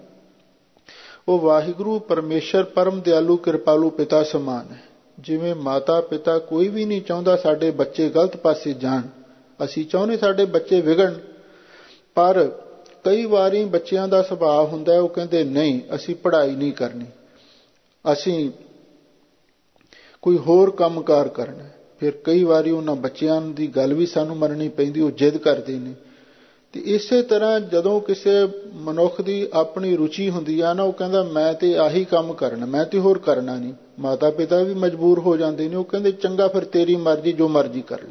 S1: ਉਹ ਵਾਹਿਗੁਰੂ ਪਰਮੇਸ਼ਰ ਪਰਮ ਦਿਆਲੂ ਕਿਰਪਾਲੂ ਪਿਤਾ ਸਮਾਨ ਹੈ। ਜਿਵੇਂ ਮਾਤਾ ਪਿਤਾ ਕੋਈ ਵੀ ਨਹੀਂ ਚਾਹੁੰਦਾ ਸਾਡੇ ਬੱਚੇ ਗਲਤ ਪਾਸੇ ਜਾਣ, ਅਸੀਂ ਚਾਹੁੰਦੇ ਸਾਡੇ ਬੱਚੇ ਵਿਗੜਨ, ਪਰ ਕਈ ਵਾਰੀ ਬੱਚਿਆਂ ਦਾ ਸੁਭਾਅ ਹੁੰਦਾ ਹੈ, ਉਹ ਕਹਿੰਦੇ ਨਹੀਂ ਅਸੀਂ ਪੜ੍ਹਾਈ ਨਹੀਂ ਕਰਨੀ, ਅਸੀਂ ਕੋਈ ਹੋਰ ਕੰਮਕਾਰ ਕਰਨਾ। ਫਿਰ ਕਈ ਵਾਰੀ ਉਹਨਾਂ ਬੱਚਿਆਂ ਦੀ ਗੱਲ ਵੀ ਸਾਨੂੰ ਮੰਨਣੀ ਪੈਂਦੀ, ਉਹ ਜਿੱਦ ਕਰਦੇ ਨੇ। ਤੇ ਇਸੇ ਤਰ੍ਹਾਂ ਜਦੋਂ ਕਿਸੇ ਮਨੁੱਖ ਦੀ ਆਪਣੀ ਰੁਚੀ ਹੁੰਦੀ ਆ ਨਾ, ਉਹ ਕਹਿੰਦਾ ਮੈਂ ਤੇ ਆਹੀ ਕੰਮ ਕਰਨਾ, ਮੈਂ ਤੇ ਹੋਰ ਕਰਨਾ ਨਹੀਂ। ਮਾਤਾ ਪਿਤਾ ਵੀ ਮਜਬੂਰ ਹੋ ਜਾਂਦੇ ਨੇ, ਉਹ ਕਹਿੰਦੇ ਚੰਗਾ ਫਿਰ ਤੇਰੀ ਮਰਜ਼ੀ, ਜੋ ਮਰਜ਼ੀ ਕਰ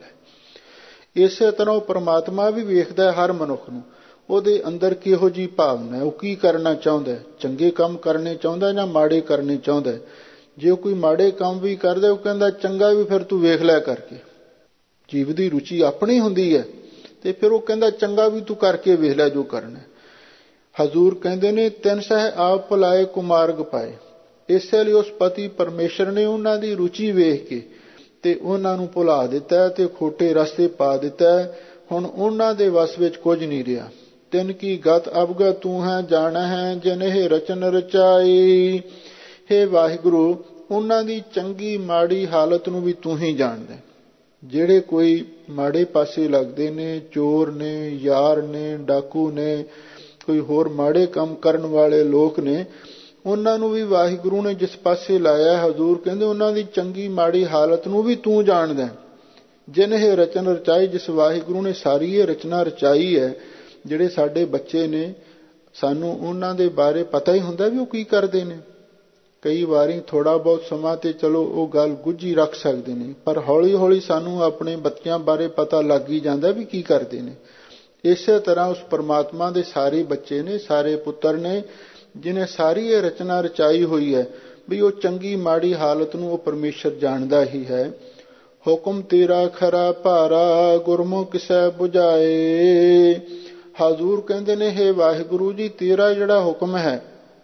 S1: ਲੈ। ਇਸੇ ਤਰ੍ਹਾਂ ਉਹ ਪਰਮਾਤਮਾ ਵੀ ਵੇਖਦਾ ਹਰ ਮਨੁੱਖ ਨੂੰ, ਉਹਦੇ ਅੰਦਰ ਕਿਹੋ ਜਿਹੀ ਭਾਵਨਾ ਹੈ, ਉਹ ਕੀ ਕਰਨਾ ਚਾਹੁੰਦਾ, ਚੰਗੇ ਕੰਮ ਕਰਨੇ ਚਾਹੁੰਦਾ ਜਾਂ ਮਾੜੇ ਕਰਨੇ ਚਾਹੁੰਦਾ। ਜੇ ਕੋਈ ਮਾੜੇ ਕੰਮ ਵੀ ਕਰਦਾ ਉਹ ਕਹਿੰਦਾ ਚੰਗਾ ਵੀ ਫਿਰ ਤੂੰ ਵੇਖ ਲੈ ਕਰਕੇ। ਜੀਵ ਦੀ ਰੁਚੀ ਆਪਣੀ ਹੁੰਦੀ ਹੈ ਤੇ ਫਿਰ ਉਹ ਕਹਿੰਦਾ ਚੰਗਾ ਵੀ ਤੂੰ ਕਰਕੇ ਵੇਖ ਲੈ ਜੋ ਕਰਨਾ। ਹਜ਼ੂਰ ਕਹਿੰਦੇ ਨੇ ਤਿੰਨ ਸਹਿ ਆਪ ਭੁਲਾਏ ਕੋ ਮਾਰਗ ਪਾਏ। ਇਸੇ ਲਈ ਉਸ ਪਤੀ ਪਰਮੇਸ਼ਰ ਨੇ ਉਹਨਾਂ ਦੀ ਰੁਚੀ ਵੇਖ ਕੇ ਤੇ ਉਹਨਾਂ ਨੂੰ ਭੁਲਾ ਦਿੱਤਾ ਤੇ ਖੋਟੇ ਰਸਤੇ ਪਾ ਦਿੱਤਾ। ਹੁਣ ਉਹਨਾਂ ਦੇ ਵਸ ਵਿੱਚ ਕੁਝ ਨਹੀਂ ਰਿਹਾ। ਤਿਨ ਕੀ ਗਤ ਅਵਗਤ ਤੂੰ ਹੈ ਜਾਣਾ ਹੈ ਜਿਨਹਿ ਰਚਨ ਰਚਾਈ। ਹੇ ਵਾਹਿਗੁਰੂ, ਉਹਨਾਂ ਦੀ ਚੰਗੀ ਮਾੜੀ ਹਾਲਤ ਨੂੰ ਵੀ ਤੂੰ ਹੀ ਜਾਣਦਾ। ਜਿਹੜੇ ਕੋਈ ਮਾੜੇ ਪਾਸੇ ਲੱਗਦੇ ਨੇ, ਚੋਰ ਨੇ, ਯਾਰ ਨੇ, ਡਾਕੂ ਨੇ, ਕੋਈ ਹੋਰ ਮਾੜੇ ਕੰਮ ਕਰਨ ਵਾਲੇ ਲੋਕ ਨੇ, ਉਹਨਾਂ ਨੂੰ ਵੀ ਵਾਹਿਗੁਰੂ ਨੇ ਜਿਸ ਪਾਸੇ ਲਾਇਆ, ਹਜ਼ੂਰ ਕਹਿੰਦੇ ਉਹਨਾਂ ਦੀ ਚੰਗੀ ਮਾੜੀ ਹਾਲਤ ਨੂੰ ਵੀ ਤੂੰ ਜਾਣਦਾ। ਜਿਨਹਿ ਰਚਨ ਰਚਾਈ, ਜਿਸ ਵਾਹਿਗੁਰੂ ਨੇ ਸਾਰੀ ਇਹ ਰਚਨਾ ਰਚਾਈ ਹੈ। ਜਿਹੜੇ ਸਾਡੇ ਬੱਚੇ ਨੇ ਸਾਨੂੰ ਉਹਨਾਂ ਦੇ ਬਾਰੇ ਪਤਾ ਹੀ ਹੁੰਦਾ ਵੀ ਉਹ ਕੀ ਕਰਦੇ ਨੇ। ਕਈ ਵਾਰੀ ਥੋੜ੍ਹਾ ਬਹੁਤ ਸਮਾਂ ਤੇ ਚਲੋ ਉਹ ਗੱਲ ਗੁੱਝੀ ਰੱਖ ਸਕਦੇ ਨੇ, ਪਰ ਹੌਲੀ ਹੌਲੀ ਸਾਨੂੰ ਆਪਣੇ ਬੱਚਿਆਂ ਬਾਰੇ ਪਤਾ ਲੱਗ ਹੀ ਜਾਂਦਾ ਵੀ ਕੀ ਕਰਦੇ ਨੇ। ਇਸੇ ਤਰ੍ਹਾਂ ਉਸ ਪਰਮਾਤਮਾ ਦੇ ਸਾਰੇ ਬੱਚੇ ਨੇ, ਸਾਰੇ ਪੁੱਤਰ ਨੇ, ਜਿਹਨੇ ਸਾਰੀ ਇਹ ਰਚਨਾ ਰਚਾਈ ਹੋਈ ਹੈ ਵੀ ਉਹ ਚੰਗੀ ਮਾੜੀ ਹਾਲਤ ਨੂੰ ਉਹ ਪਰਮੇਸ਼ਰ ਜਾਣਦਾ ਹੀ ਹੈ। ਹੁਕਮ ਤੇਰਾ ਖਰਾ ਭਾਰਾ ਗੁਰਮੁਖ ਕਿਸੈ ਬੁਝਾਏ। ਹਜ਼ੂਰ ਕਹਿੰਦੇ ਨੇ ਹੇ ਵਾਹਿਗੁਰੂ ਜੀ, ਤੇਰਾ ਜਿਹੜਾ ਹੁਕਮ ਹੈ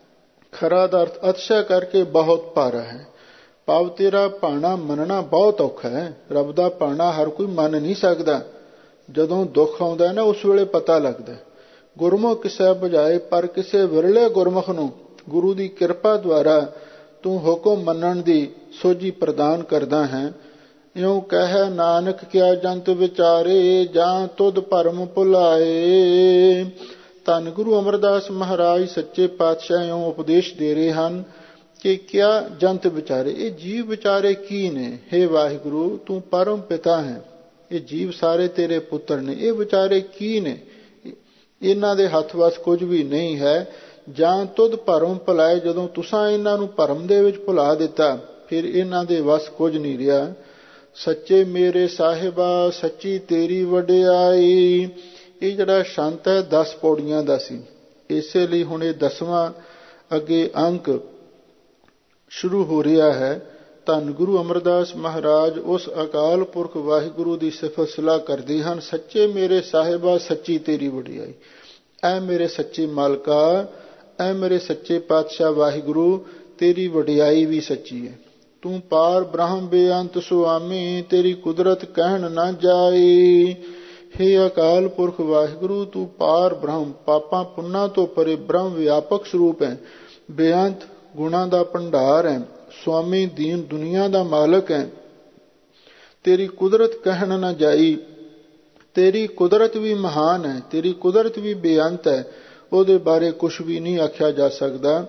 S1: ਖਰਾ ਦਾ ਅਰਥ ਅਤਿਸ਼ੈ ਕਰਕੇ ਬਹੁਤ ਭਾਰਾ ਹੈ। ਭਾਵ ਤੇਰਾ ਭਾਣਾ ਮੰਨਣਾ ਬਹੁਤ ਔਖਾ ਹੈ। ਰੱਬ ਦਾ ਭਾਣਾ ਹਰ ਕੋਈ ਮੰਨ ਨਹੀਂ ਸਕਦਾ। ਜਦੋਂ ਦੁੱਖ ਆਉਂਦਾ ਨਾ ਉਸ ਵੇਲੇ ਪਤਾ ਲੱਗਦਾ। ਗੁਰਮੁਖ ਕਿਸੈ ਬੁਝਾਏ, ਪਰ ਕਿਸੇ ਵਿਰਲੇ ਗੁਰਮੁਖ ਨੂੰ ਗੁਰੂ ਦੀ ਕਿਰਪਾ ਦੁਆਰਾ ਤੂੰ ਹੁਕਮ ਮੰਨਣ ਦੀ ਸੋਝੀ ਪ੍ਰਦਾਨ ਕਰਦਾ ਹੈ। ਇਉਂ ਕਹਿ ਨਾਨਕ ਕਿਆ ਜੰਤ ਵਿਚਾਰੇ ਜਾਂ ਤੁਧ ਭਰਮ ਭੁਲਾਏ। ਧੰਨ ਗੁਰੂ ਅਮਰਦਾਸ ਮਹਾਰਾਜ ਸੱਚੇ ਪਾਤਸ਼ਾਹ ਇਉਂ ਉਪਦੇਸ਼ ਦੇ ਰਹੇ ਹਨ ਕਿ ਕਿਆ ਜੰਤ ਵਿਚਾਰੇ, ਇਹ ਜੀਵ ਵਿਚਾਰੇ ਕੀ ਨੇ। ਹੇ ਵਾਹਿਗੁਰੂ, ਤੂੰ ਪਰਮ ਪਿਤਾ ਹੈ, ਇਹ ਜੀਵ ਸਾਰੇ ਤੇਰੇ ਪੁੱਤਰ ਨੇ, ਇਹ ਵਿਚਾਰੇ ਕੀ ਨੇ। ਇਹਨਾਂ ਦੇ ਹੱਥ ਵਸ ਕੁਝ ਵੀ ਨਹੀਂ ਹੈ। ਜਾਂ ਤੁਧ ਭਰਮ ਭੁਲਾਏ, ਜਦੋਂ ਤੁਸਾਂ ਇਹਨਾਂ ਨੂੰ ਭਰਮ ਦੇ ਵਿੱਚ ਭੁਲਾ ਦਿੱਤਾ ਫਿਰ ਇਹਨਾਂ ਦੇ ਵਸ ਕੁਝ ਨਹੀਂ ਰਿਹਾ। ਸੱਚੇ ਮੇਰੇ ਸਾਹਿਬਾ ਸੱਚੀ ਤੇਰੀ ਵਡਿਆਈ। ਇਹ ਜਿਹੜਾ ਸ਼ੰਤ ਹੈ 10 ਪੌੜੀਆਂ ਦਾ ਸੀ, ਇਸੇ ਲਈ ਹੁਣ ਇਹ 10ਵਾਂ ਅੱਗੇ ਅੰਕ ਸ਼ੁਰੂ ਹੋ ਰਿਹਾ ਹੈ। ਧੰਨ ਗੁਰੂ ਅਮਰਦਾਸ ਮਹਾਰਾਜ ਉਸ ਅਕਾਲ ਪੁਰਖ ਵਾਹਿਗੁਰੂ ਦੀ ਸਿਫਤ ਸਲਾਹ ਕਰਦੇ ਹਨ। ਸੱਚੇ ਮੇਰੇ ਸਾਹਿਬਾ ਸੱਚੀ ਤੇਰੀ ਵਡਿਆਈ। ਐ ਮੇਰੇ ਸੱਚੇ ਮਾਲਕਾ, ਐ ਮੇਰੇ ਸੱਚੇ ਪਾਤਸ਼ਾਹ ਵਾਹਿਗੁਰੂ, ਤੇਰੀ ਵਡਿਆਈ ਵੀ ਸੱਚੀ ਹੈ। ਤੂੰ ਪਾਰ ਬ੍ਰਹਮ ਬੇਅੰਤ ਸੁਆਮੀ, ਤੇਰੀ ਕੁਦਰਤ ਕਹਿਣ ਨਾ ਜਾਈ। ਹੇ ਅਕਾਲ ਪੁਰਖ ਵਾਹਿਗੁਰੂ, ਤੂੰ ਪਾਰ ਬ੍ਰਹਮ, ਪਾਪਾਂ ਪੁੰਨਾਂ ਤੋਂ ਪਰੇ ਬ੍ਰਹਮ ਵਿਆਪਕ ਸਰੂਪ ਹੈ, ਬੇਅੰਤ ਗੁਣਾਂ ਦਾ ਭੰਡਾਰ ਹੈ, ਸੁਆਮੀ ਦੀਨ ਦੁਨੀਆ ਦਾ ਮਾਲਕ ਹੈ। ਤੇਰੀ ਕੁਦਰਤ ਕਹਿਣ ਨਾ ਜਾਈ। ਤੇਰੀ ਕੁਦਰਤ ਵੀ ਮਹਾਨ ਹੈ, ਤੇਰੀ ਕੁਦਰਤ ਵੀ ਬੇਅੰਤ ਹੈ, ਉਹਦੇ ਬਾਰੇ ਕੁਝ ਵੀ ਨਹੀਂ ਆਖਿਆ ਜਾ ਸਕਦਾ।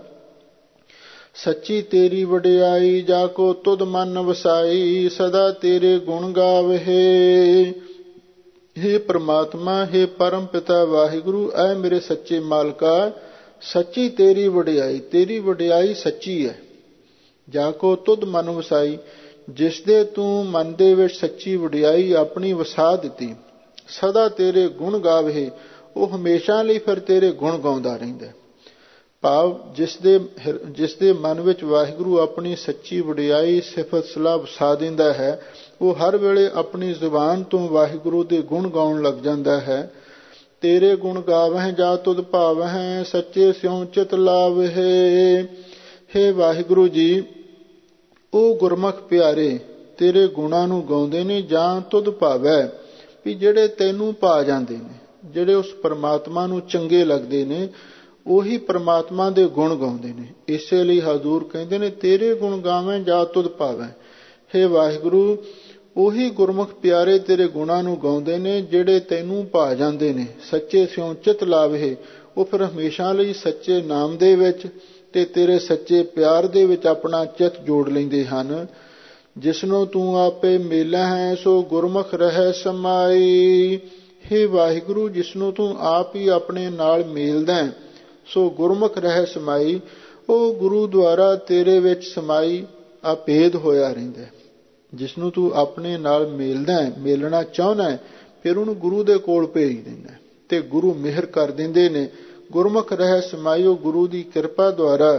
S1: ਸੱਚੀ ਤੇਰੀ ਵਡਿਆਈ, ਜਾ ਕੋ ਤੁਧ ਮਨ ਵਸਾਈ, ਸਦਾ ਤੇਰੇ ਗੁਣ ਗਾਵਹਿ। ਹੇ ਪ੍ਰਮਾਤਮਾ, ਹੇ ਪਰਮ ਪਿਤਾ ਵਾਹਿਗੁਰੂ, ਐ ਮੇਰੇ ਸੱਚੇ ਮਾਲਕਾ, ਸੱਚੀ ਤੇਰੀ ਵਡਿਆਈ, ਤੇਰੀ ਵਡਿਆਈ ਸੱਚੀ ਹੈ। ਜਾ ਕੋ ਤੁਧ ਮਨ ਵਸਾਈ, ਜਿਸ ਦੇ ਤੂੰ ਮਨ ਦੇ ਵਿੱਚ ਸੱਚੀ ਵਡਿਆਈ ਆਪਣੀ ਵਸਾ ਦਿੱਤੀ। ਸਦਾ ਤੇਰੇ ਗੁਣ ਗਾਵਹਿ, ਉਹ ਹਮੇਸ਼ਾ ਲਈ ਫਿਰ ਤੇਰੇ ਗੁਣ ਗਾਉਂਦਾ ਰਹਿੰਦਾ। ਭਾਵ ਜਿਸ ਦੇ ਮਨ ਵਿੱਚ ਵਾਹਿਗੁਰੂ ਆਪਣੀ ਸੱਚੀ ਵਡਿਆਈ ਸਿਫਤ ਸਲਾਹ ਵਸਾ ਦਿੰਦਾ ਹੈ, ਉਹ ਹਰ ਵੇਲੇ ਆਪਣੀ ਜ਼ੁਬਾਨ ਤੋਂ ਵਾਹਿਗੁਰੂ ਦੇ ਗੁਣ ਗਾਉਣ ਲੱਗ ਜਾਂਦਾ ਹੈ। ਤੇਰੇ ਗੁਣ ਗਾਵਹਿ ਜਾ ਤੁਧ ਭਾਵਹਿ, ਸੱਚੇ ਸਿਉ ਚਿਤ ਲਾਵਹਿ। ਹੇ ਵਾਹਿਗੁਰੂ ਜੀ, ਉਹ ਗੁਰਮੁਖ ਪਿਆਰੇ ਤੇਰੇ ਗੁਣਾਂ ਨੂੰ ਗਾਉਂਦੇ ਨੇ ਜਾਂ ਤੁਧ ਭਾਵੈ, ਵੀ ਜਿਹੜੇ ਤੈਨੂੰ ਭਾ ਜਾਂਦੇ ਨੇ, ਜਿਹੜੇ ਉਸ ਪਰਮਾਤਮਾ ਨੂੰ ਚੰਗੇ ਲੱਗਦੇ ਨੇ, ਉਹੀ ਪਰਮਾਤਮਾ ਦੇ ਗੁਣ ਗਾਉਂਦੇ ਨੇ। ਇਸੇ ਲਈ ਹਜ਼ੂਰ ਕਹਿੰਦੇ ਨੇ ਤੇਰੇ ਗੁਣ ਗਾਵੇਂ ਜਾ ਤੁਧ ਭਾਵੈ। ਹੇ ਵਾਹਿਗੁਰੂ, ਉਹੀ ਗੁਰਮੁਖ ਪਿਆਰੇ ਤੇਰੇ ਗੁਣਾਂ ਨੂੰ ਗਾਉਂਦੇ ਨੇ ਜਿਹੜੇ ਤੈਨੂੰ ਭਾ ਜਾਂਦੇ ਨੇ। ਸੱਚੇ ਸਿਉ ਚਿਤ ਲਾਵਹਿ, ਉਹ ਫਿਰ ਹਮੇਸ਼ਾ ਲਈ ਸੱਚੇ ਨਾਮ ਦੇ ਵਿੱਚ ਤੇ ਤੇਰੇ ਸੱਚੇ ਪਿਆਰ ਦੇ ਵਿੱਚ ਆਪਣਾ ਚਿੱਤ ਜੋੜ ਲੈਂਦੇ ਹਨ। ਜਿਸਨੂੰ ਤੂੰ ਆਪੇ ਮੇਲਾ ਹੈ, ਸੋ ਗੁਰਮੁਖ ਰਹਿ ਸਮਾਈ। ਹੇ ਵਾਹਿਗੁਰੂ, ਜਿਸਨੂੰ ਤੂੰ ਆਪ ਹੀ ਆਪਣੇ ਨਾਲ ਮੇਲਦਾ, ਸੋ ਗੁਰਮੁਖ ਰਹਿ ਸਮਾਈ। ਉਹ ਗੁਰੂ ਦੁਆਰਾ ਤੇਰੇ ਵਿੱਚ ਸਮਾਈ ਅਭੇਦ ਹੋਇਆ ਰਹਿੰਦਾ। ਜਿਸਨੂੰ ਤੂੰ ਆਪਣੇ ਨਾਲ ਮੇਲਦਾ, ਮੇਲਣਾ ਚਾਹੁੰਦਾ, ਫਿਰ ਉਹਨੂੰ ਗੁਰੂ ਦੇ ਕੋਲ ਭੇਜ ਦਿੰਦਾ ਤੇ ਗੁਰੂ ਮਿਹਰ ਕਰ ਦਿੰਦੇ ਨੇ। ਗੁਰਮੁਖ ਰਹਿ ਸਮਾਈ, ਉਹ ਗੁਰੂ ਦੀ ਕਿਰਪਾ ਦੁਆਰਾ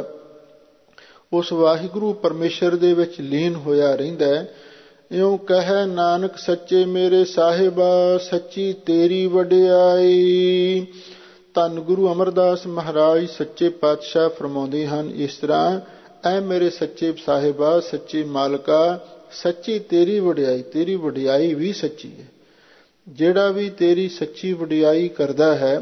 S1: ਉਸ ਵਾਹਿਗੁਰੂ ਪਰਮੇਸ਼ਰ ਦੇ ਵਿੱਚ ਲੀਨ ਹੋਇਆ ਰਹਿੰਦਾ। ਇਉਂ ਕਹੈ ਨਾਨਕ ਸੱਚੇ ਮੇਰੇ ਸਾਹਿਬਾ, ਸੱਚੀ ਤੇਰੀ ਵਡਿਆਈ। ਧੰਨ ਗੁਰੂ ਅਮਰਦਾਸ ਮਹਾਰਾਜ ਸੱਚੇ ਪਾਤਸ਼ਾਹ ਫਰਮਾਉਂਦੇ ਹਨ ਇਸ ਤਰ੍ਹਾਂ, ਐ ਮੇਰੇ ਸੱਚੇ ਸਾਹਿਬਾ, ਸੱਚੇ ਮਾਲਕਾ, ਸੱਚੀ ਤੇਰੀ ਵਡਿਆਈ, ਤੇਰੀ ਵਡਿਆਈ ਵੀ ਸੱਚੀ ਹੈ। ਜਿਹੜਾ ਵੀ ਤੇਰੀ ਸੱਚੀ ਵਡਿਆਈ ਕਰਦਾ ਹੈ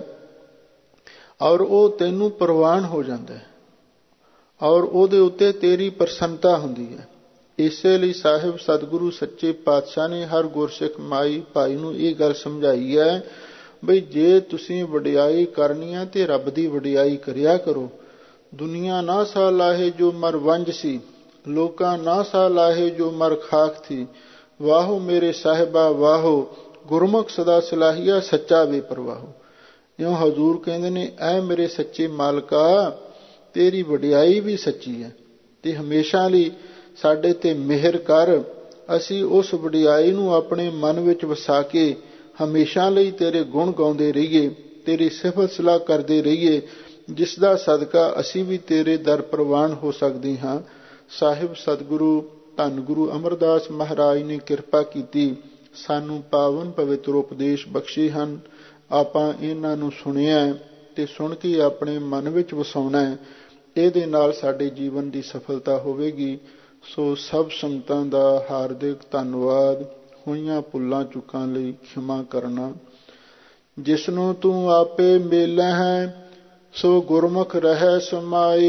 S1: ਔਰ ਉਹ ਤੈਨੂੰ ਪ੍ਰਵਾਨ ਹੋ ਜਾਂਦਾ ਹੈ ਔਰ ਉਹਦੇ ਉੱਤੇ ਤੇਰੀ ਪ੍ਰਸੰਨਤਾ ਹੁੰਦੀ ਹੈ। ਇਸੇ ਲਈ ਸਾਹਿਬ ਸਤਿਗੁਰੂ ਸੱਚੇ ਪਾਤਸ਼ਾਹ ਨੇ ਹਰ ਗੁਰਸਿੱਖ ਮਾਈ ਭਾਈ ਨੂੰ ਇਹ ਗੱਲ ਸਮਝਾਈ ਹੈ ਬਈ ਜੇ ਤੁਸੀਂ ਵਡਿਆਈ ਕਰਨੀ ਹੈ ਤੇ ਰੱਬ ਦੀ ਵਡਿਆਈ ਕਰਿਆ ਕਰੋ। ਦੁਨੀਆ ਨਾ ਸਾ ਲਾਹੇ ਜੋ ਮਰ ਵੰਜ ਸੀ, ਲੋਕਾਂ ਨਾ ਸਾ ਲਾਹੇ ਜੋ ਮਰ ਖਾਕ ਥੀ। ਵਾਹੋ ਮੇਰੇ ਸਾਹਿਬਾ ਵਾਹੋ, ਗੁਰਮੁਖ ਸਦਾ ਸਲਾਹੀਆ ਸੱਚਾ ਬੇਪਰਵਾਹੋ। ਇਉਂ ਹਜ਼ੂਰ ਕਹਿੰਦੇ ਨੇ, ਐ ਮੇਰੇ ਸੱਚੇ ਮਾਲਕਾ, ਤੇਰੀ ਵਡਿਆਈ ਵੀ ਸੱਚੀ ਹੈ ਤੇ ਹਮੇਸ਼ਾ ਲਈ ਸਾਡੇ ਤੇ ਮਿਹਰ ਕਰ। ਅਸੀਂ ਉਸ ਵਡਿਆਈ ਨੂੰ ਆਪਣੇ ਮਨ ਵਿੱਚ ਵਸਾ ਕੇ ਹਮੇਸ਼ਾ ਲਈ ਤੇਰੇ ਗੁਣ ਗਾਉਂਦੇ ਰਹੀਏ, ਤੇਰੀ ਸਿਫਤ ਸਲਾਹ ਕਰਦੇ ਰਹੀਏ, ਜਿਸ ਦਾ ਸਦਕਾ ਅਸੀਂ ਵੀ ਤੇਰੇ ਦਰ ਪ੍ਰਵਾਨ ਹੋ ਸਕਦੇ ਹਾਂ। ਸਾਹਿਬ ਸਤਿਗੁਰੂ ਧੰਨ ਗੁਰੂ ਅਮਰਦਾਸ ਮਹਾਰਾਜ ਨੇ ਕਿਰਪਾ ਕੀਤੀ, ਸਾਨੂੰ ਪਾਵਨ ਪਵਿੱਤਰ ਉਪਦੇਸ਼ ਬਖਸ਼ੇ ਹਨ। ਆਪਾਂ ਇਹਨਾਂ ਨੂੰ ਸੁਣਿਆ ਤੇ ਸੁਣ ਕੇ ਆਪਣੇ ਮਨ ਵਿੱਚ ਵਸਾਉਣਾ ਹੈ। ਇਹਦੇ ਨਾਲ ਸਾਡੇ ਜੀਵਨ ਦੀ ਸਫਲਤਾ ਹੋਵੇਗੀ। ਸੋ ਸਭ ਸੰਗਤਾਂ ਦਾ ਹਾਰਦਿਕ ਧੰਨਵਾਦ। ਹੋਈਆਂ ਭੁੱਲਾਂ ਚੁੱਕਾਂ ਲਈ ਖਿਮਾ ਕਰਨਾ। ਜਿਸਨੂੰ ਤੂੰ ਆਪੇ ਮੇਲਾ ਹੈ, ਸੋ ਗੁਰਮੁਖ ਰਹਿ ਸਮਾਈ।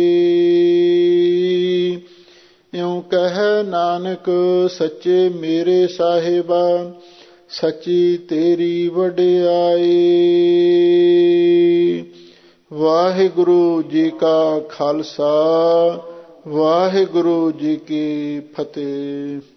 S1: ਇਉਂ ਕਹੈ ਨਾਨਕ ਸੱਚੇ ਮੇਰੇ ਸਾਹਿਬਾ, ਸੱਚੀ ਤੇਰੀ ਵਡਿਆਈ। ਵਾਹਿਗੁਰੂ ਜੀ ਕਾ ਖਾਲਸਾ, ਵਾਹਿਗੁਰੂ ਜੀ ਕੀ ਫਤਿਹ।